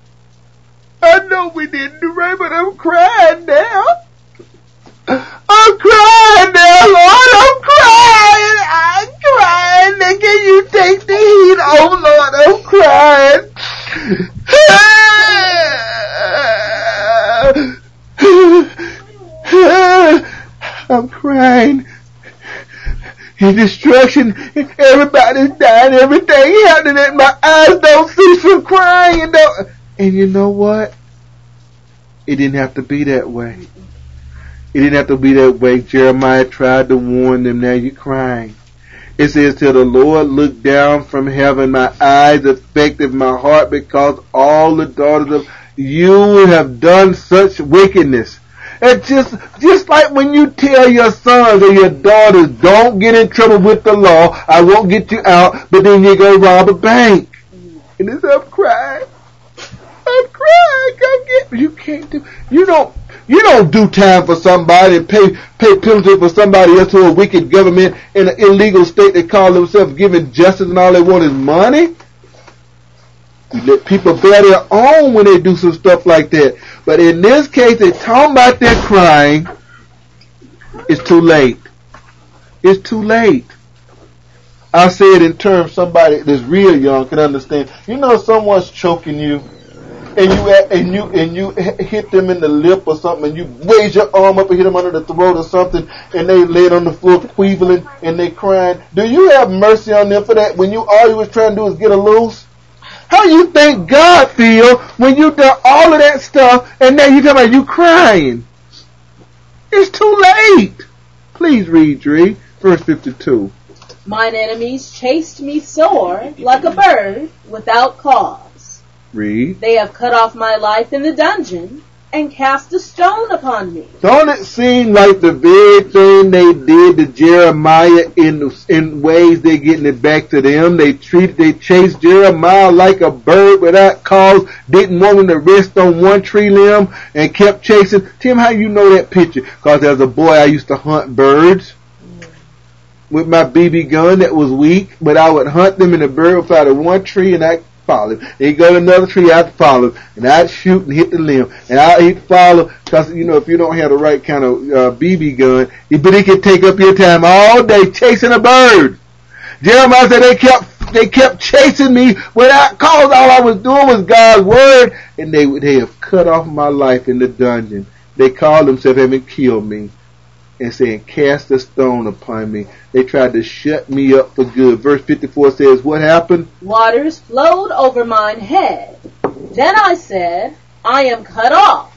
I know we didn't do right, but I'm crying now. I'm crying now, Lord. I'm crying. I'm crying. Now can you take the heat? Oh, Lord, I'm crying. I'm crying. In destruction, everybody's dying, everything happening, and my eyes don't cease from crying. And, don't, and you know what? It didn't have to be that way. It didn't have to be that way. Jeremiah tried to warn them. Now you're crying. It says, till the Lord looked down from heaven, my eyes affected my heart because all the daughters of you have done such wickedness. It's just, just like when you tell your sons or your daughters, don't get in trouble with the law, I won't get you out, but then you go rob a bank. And it's, I'm crying. I'm crying. Come get me. You can't do, you don't, you don't do time for somebody and pay, pay penalty for somebody else to a wicked government in an illegal state that call themselves giving justice and all they want is money. You let people bear their own when they do some stuff like that. But in this case, they're talking about their crying. It's too late. It's too late. I say it in terms somebody that's real young can understand. You know someone's choking you and you and you and you hit them in the lip or something, and you raise your arm up and hit them under the throat or something, and they lay on the floor queveling and they crying, do you have mercy on them for that when you all you was trying to do is get a loose? How you think God feel when you done all of that stuff and now you talking about you crying? It's too late. Please read, Dre, verse fifty-two. Mine enemies chased me sore like a bird without cause. Read. They have cut off my life in the dungeon and cast a stone upon me. Don't it seem like the very thing they did to Jeremiah in in ways they're getting it back to them? They treated, they chased Jeremiah like a bird without cause, didn't want him to rest on one tree limb, and kept chasing. Tim, how you know that picture? Because as a boy I used to hunt birds with my B B gun that was weak, but I would hunt them and the bird would fly to one tree and I follow him. He'd go to another tree, I'd follow him, and I'd shoot and hit the limb, and I'd follow, because, you know, if you don't have the right kind of uh, B B gun, but it could take up your time all day chasing a bird. Jeremiah said they kept, they kept chasing me without cause. All I was doing was God's word, and they, they have cut off my life in the dungeon. They called themselves having killed me, and saying, cast a stone upon me. They tried to shut me up for good. Verse fifty-four says, what happened? Waters flowed over mine head. Then I said, I am cut off.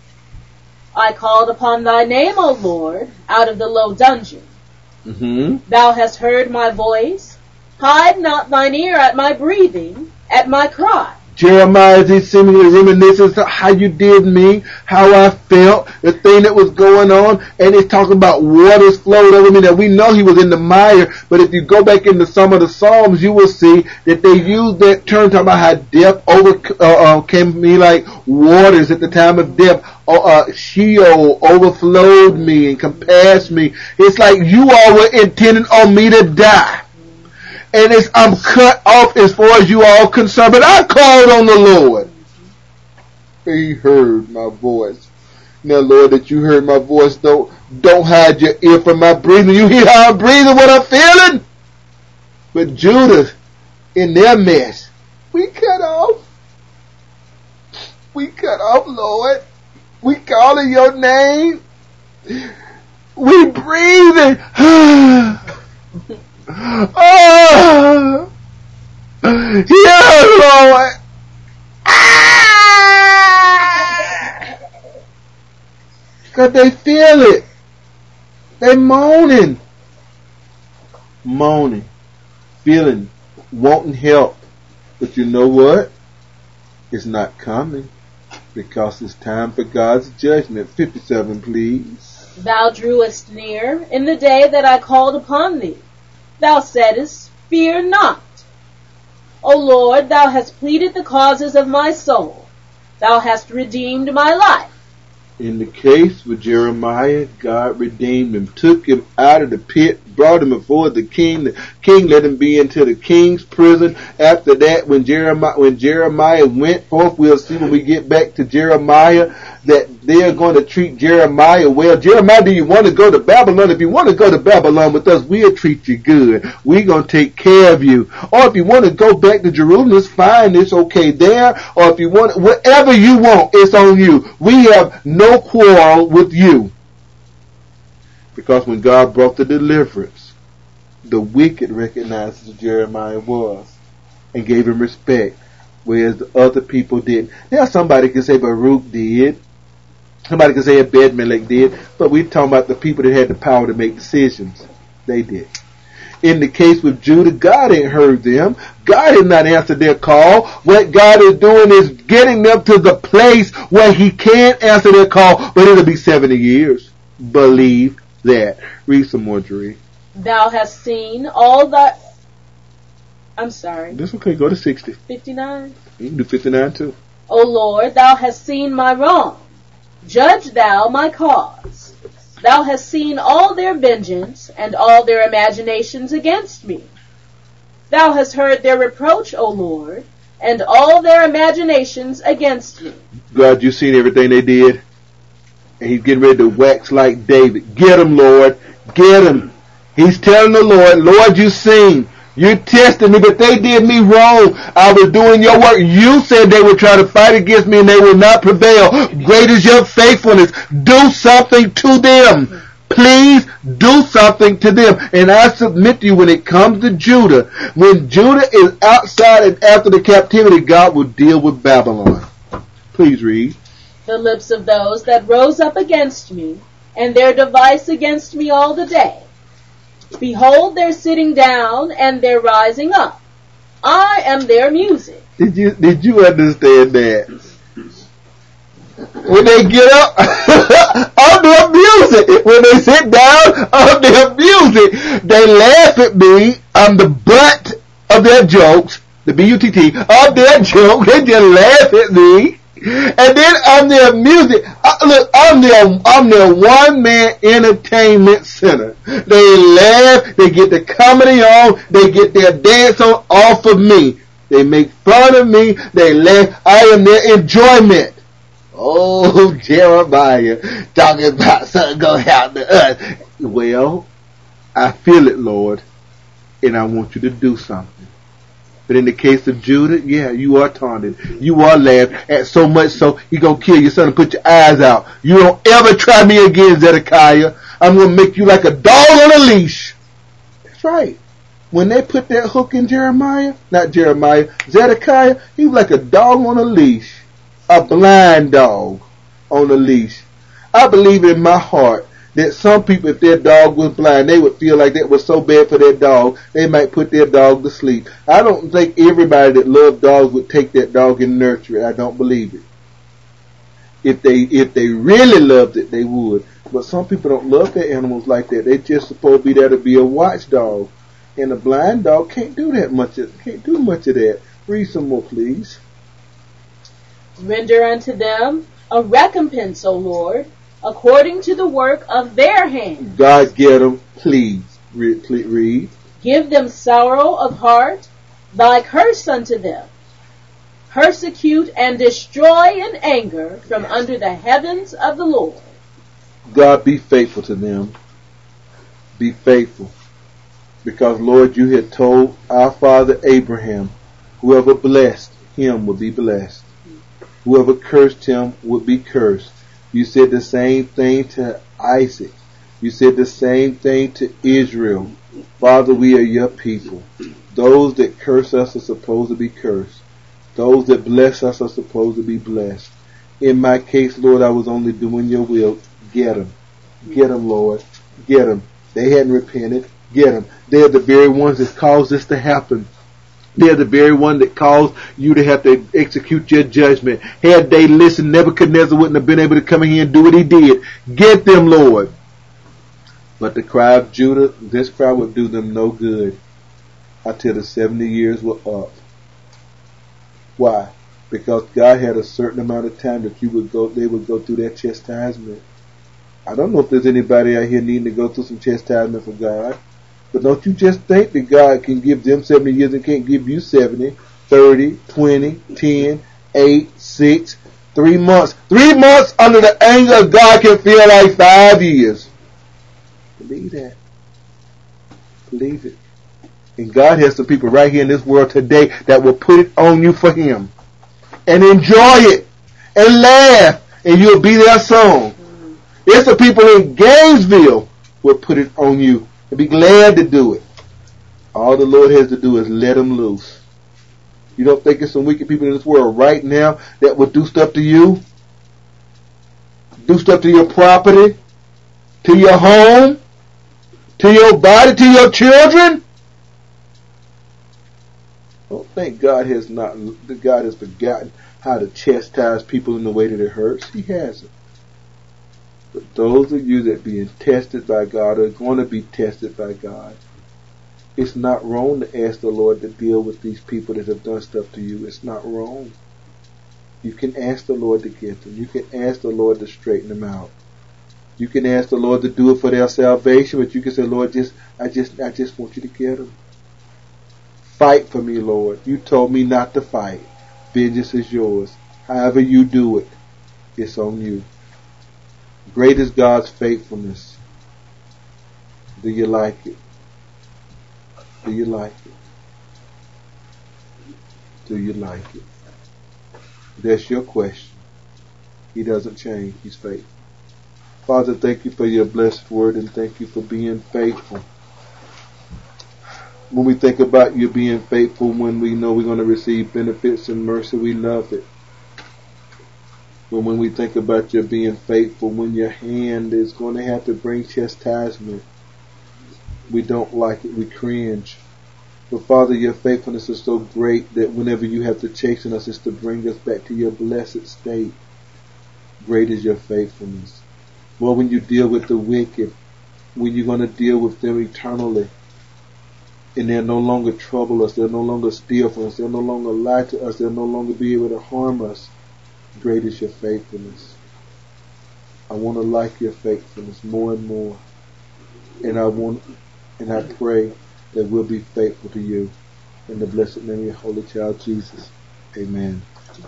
I called upon thy name, O Lord, out of the low dungeon. Mm-hmm. Thou hast heard my voice. Hide not thine ear at my breathing, at my cry. Jeremiah is seemingly reminiscing of how you did me, how I felt, the thing that was going on, and it's talking about waters flowed over me, that we know he was in the mire, but if you go back into some of the Psalms, you will see that they use that term talking about how death over, uh, uh, came to me like waters at the time of death. Uh, uh, Sheol overflowed me and compassed me. It's like you all were intending on me to die. And it's, I'm cut off as far as you all concerned. But I called on the Lord. He heard my voice. Now, Lord, that you heard my voice, don't, don't hide your ear from my breathing. You hear how I'm breathing, what I'm feeling? But Judah, in their mess, we cut off. We cut off, Lord. We calling your name. We breathing. Oh, yeah, Lord. Ah! Because they feel it. They moaning. Moaning. Feeling. Wanting help. But you know what? It's not coming. Because it's time for God's judgment. fifty-seven, please. Thou drewest near in the day that I called upon thee. Thou saidest, fear not. O Lord, thou hast pleaded the causes of my soul. Thou hast redeemed my life. In the case with Jeremiah, God redeemed him, took him out of the pit, brought him before the king. The king let him be into the king's prison. After that, when Jeremiah, when Jeremiah went forth, we'll see when we get back to Jeremiah that they're going to treat Jeremiah well. Jeremiah, do you want to go to Babylon? If you want to go to Babylon with us, we'll treat you good. We're going to take care of you. Or if you want to go back to Jerusalem, it's fine. It's okay there. Or if you want, whatever you want, it's on you. We have no quarrel with you. Because when God brought the deliverance, the wicked recognized who Jeremiah was and gave him respect, whereas the other people didn't. Now somebody can say Baruch did. Somebody can say Ebed-Melech did. But we're talking about the people that had the power to make decisions. They did. In the case with Judah, God ain't heard them. God has not answered their call. What God is doing is getting them to the place where he can't answer their call, but it'll be seventy years. Believe that. Read some more, Dre. Thou hast seen all that... I'm sorry. That's okay. Go to sixty. fifty-nine? You can do fifty-nine too. O Lord, thou hast seen my wrong. Judge thou my cause. Thou hast seen all their vengeance and all their imaginations against me. Thou hast heard their reproach, O Lord, and all their imaginations against me. God, you've seen everything they did. And he's getting ready to wax like David. Get him, Lord. Get him. He's telling the Lord, Lord, you've seen. You tested me, but they did me wrong. I was doing your work. You said they would try to fight against me and they will not prevail. Great is your faithfulness. Do something to them. Please do something to them. And I submit to you, when it comes to Judah, when Judah is outside and after the captivity, God will deal with Babylon. Please read. The lips of those that rose up against me, and their device against me all the day. Behold, their sitting down and their rising up. I am their music. Did you did you understand that? When they get up, on their music. When they sit down, on their music. They laugh at me. I'm the butt of their jokes. The B U T T of their jokes. They just laugh at me. And then on their music, uh, look, I'm their, I'm their one-man entertainment center. They laugh, they get the comedy on, they get their dance on off of me. They make fun of me, they laugh. I am their enjoyment. Oh, Jeremiah, talking about something going to happen to us. Well, I feel it, Lord, and I want you to do something. But in the case of Judah, yeah, you are taunted. You are laughed at so much so you're going to kill your son and put your eyes out. You don't ever try me again, Zedekiah. I'm going to make you like a dog on a leash. That's right. When they put that hook in Jeremiah, not Jeremiah, Zedekiah, he was like a dog on a leash. A blind dog on a leash. I believe in my heart that some people, if their dog was blind, they would feel like that was so bad for their dog, they might put their dog to sleep. I don't think everybody that loves dogs would take that dog and nurture it. I don't believe it. If they if they really loved it, they would. But some people don't love their animals like that. They just supposed to be there to be a watchdog. And a blind dog can't do that much. Can't do much of that. Read some more, please. Render unto them a recompense, O Lord, according to the work of their hands. God get them, please. Read, please read. Give them sorrow of heart, thy curse unto them. Persecute and destroy in anger from under the heavens of the Lord. God, be faithful to them. Be faithful. Because, Lord, you had told our father Abraham, whoever blessed him would be blessed. Whoever cursed him would be cursed. You said the same thing to Isaac. You said the same thing to Israel. Father, we are your people. Those that curse us are supposed to be cursed. Those that bless us are supposed to be blessed. In my case, Lord, I was only doing your will. Get them. Get them, Lord. Get them. They hadn't repented. Get them. They're the very ones that caused this to happen. They're the very one that caused you to have to execute your judgment. Had they listened, Nebuchadnezzar wouldn't have been able to come in here and do what he did. Get them, Lord. But the cry of Judah, this cry would do them no good until the seventy years were up. Why? Because God had a certain amount of time that you would go, they would go through that chastisement. I don't know if there's anybody out here needing to go through some chastisement for God. But don't you just think that God can give them seventy years and can't give you seventy, thirty, twenty, ten, eight, six, three months. Three months under the anger of God can feel like five years. Believe that. Believe it. And God has some people right here in this world today that will put it on you for Him. And enjoy it. And laugh. And you'll be their song. There's some people in Gainesville will put it on you. And be glad to do it. All the Lord has to do is let them loose. You don't think there's some wicked people in this world right now that will do stuff to you? Do stuff to your property? To your home? To your body? To your children? I don't think God has not, God has forgotten how to chastise people in the way that it hurts. He hasn't. But those of you that are being tested by God are going to be tested by God. It's not wrong to ask the Lord to deal with these people that have done stuff to you. It's not wrong. You can ask the Lord to get them. You can ask the Lord to straighten them out. You can ask the Lord to do it for their salvation, but you can say, Lord, just I just I just want you to get them. Fight for me, Lord. You told me not to fight. Vengeance is yours. However you do it, it's on you. Great is God's faithfulness. Do you like it? Do you like it? Do you like it? That's your question. He doesn't change. He's faithful. Father, thank you for your blessed word and thank you for being faithful. When we think about you being faithful, when we know we're going to receive benefits and mercy, we love it. But when we think about you being faithful, when your hand is going to have to bring chastisement, we don't like it. We cringe. But Father, your faithfulness is so great that whenever you have to chasten us, it's to bring us back to your blessed state. Great is your faithfulness. Well, when you deal with the wicked, when you're going to deal with them eternally, and they'll no longer trouble us, they'll no longer steal from us, they'll no longer lie to us, they'll no longer be able to harm us. Great is your faithfulness. I want to like your faithfulness more and more. And I want, and I pray that we'll be faithful to you. In the blessed name of your holy child Jesus. Amen.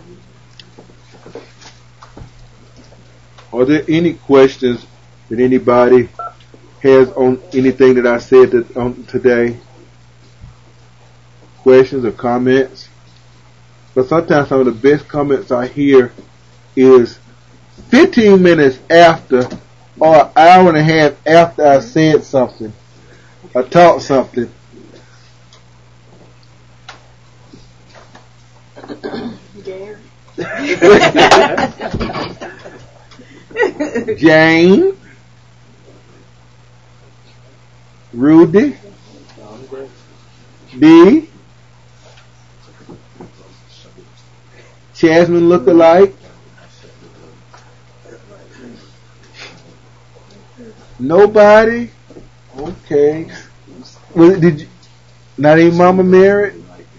Are there any questions that anybody has on anything that I said that, um, today? Questions or comments? But sometimes some of the best comments I hear is fifteen minutes after or an hour and a half after I said something, I taught something. Gary. Jane, Rudy, B, Jasmine look-alike, nobody. Okay. Well, did you? Not even Mama married.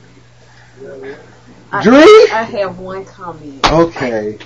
Dree? I, I have one comment. Okay.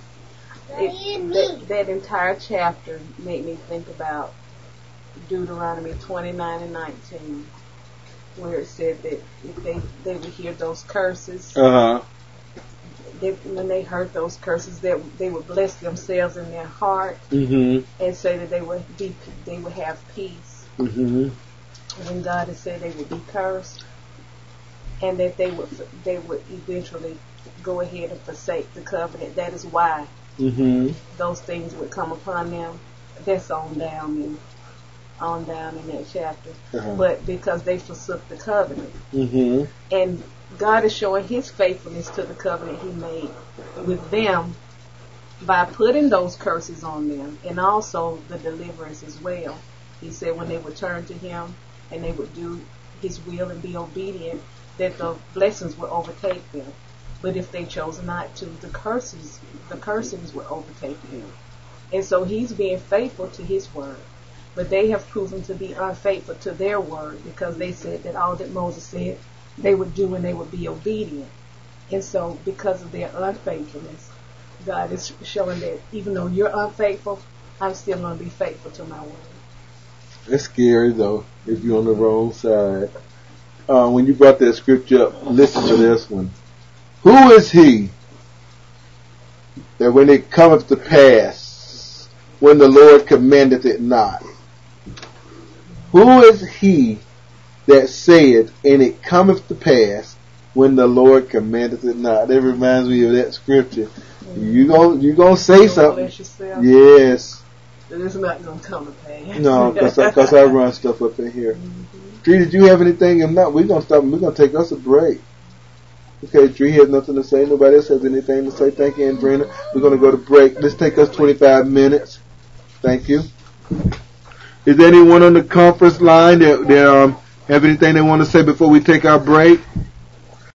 It, that, that entire chapter made me think about Deuteronomy twenty-nine and nineteen, where it said that if they, they would hear those curses, Uh huh. they, when they heard those curses, they, they would bless themselves in their heart Mm-hmm. and say that they would be, they would have peace. Mm-hmm. And God has said they would be cursed, and that they would they would eventually go ahead and forsake the covenant. That is why Mm-hmm. those things would come upon them. That's on down and on down in that chapter. Uh-huh. But because they forsook the covenant, Mm-hmm. and God is showing His faithfulness to the covenant He made with them by putting those curses on them, and also the deliverance as well. He said when they would turn to Him and they would do His will and be obedient, that the blessings would overtake them. But if they chose not to, the curses, the cursings would overtake them. And so He's being faithful to His word. But they have proven to be unfaithful to their word, because they said that all that Moses said they would do and they would be obedient. And so because of their unfaithfulness, God is showing that even though you're unfaithful, I'm still going to be faithful to my word. It's scary though if you're on the wrong side. Uh, when you brought that scripture up, listen to this one. Who is he that when it cometh to pass, when the Lord commandeth it not? Who is he that saith, and it cometh to pass, when the Lord commandeth it not? That reminds me of that scripture. Mm-hmm. You gon' you gonna say Don't something? bless yourself. Yes. That it's not going to come to pass. No, because I, cause I run stuff up in here. Mm-hmm. Dree, did you have anything? If not, we're going to stop and we're going to take us a break. Okay, Dree has nothing to say. Nobody else has anything to say. Thank you, Andrina. We're going to go to break. Let's take us twenty-five minutes. Thank you. Is there anyone on the conference line that, that um, have anything they want to say before we take our break?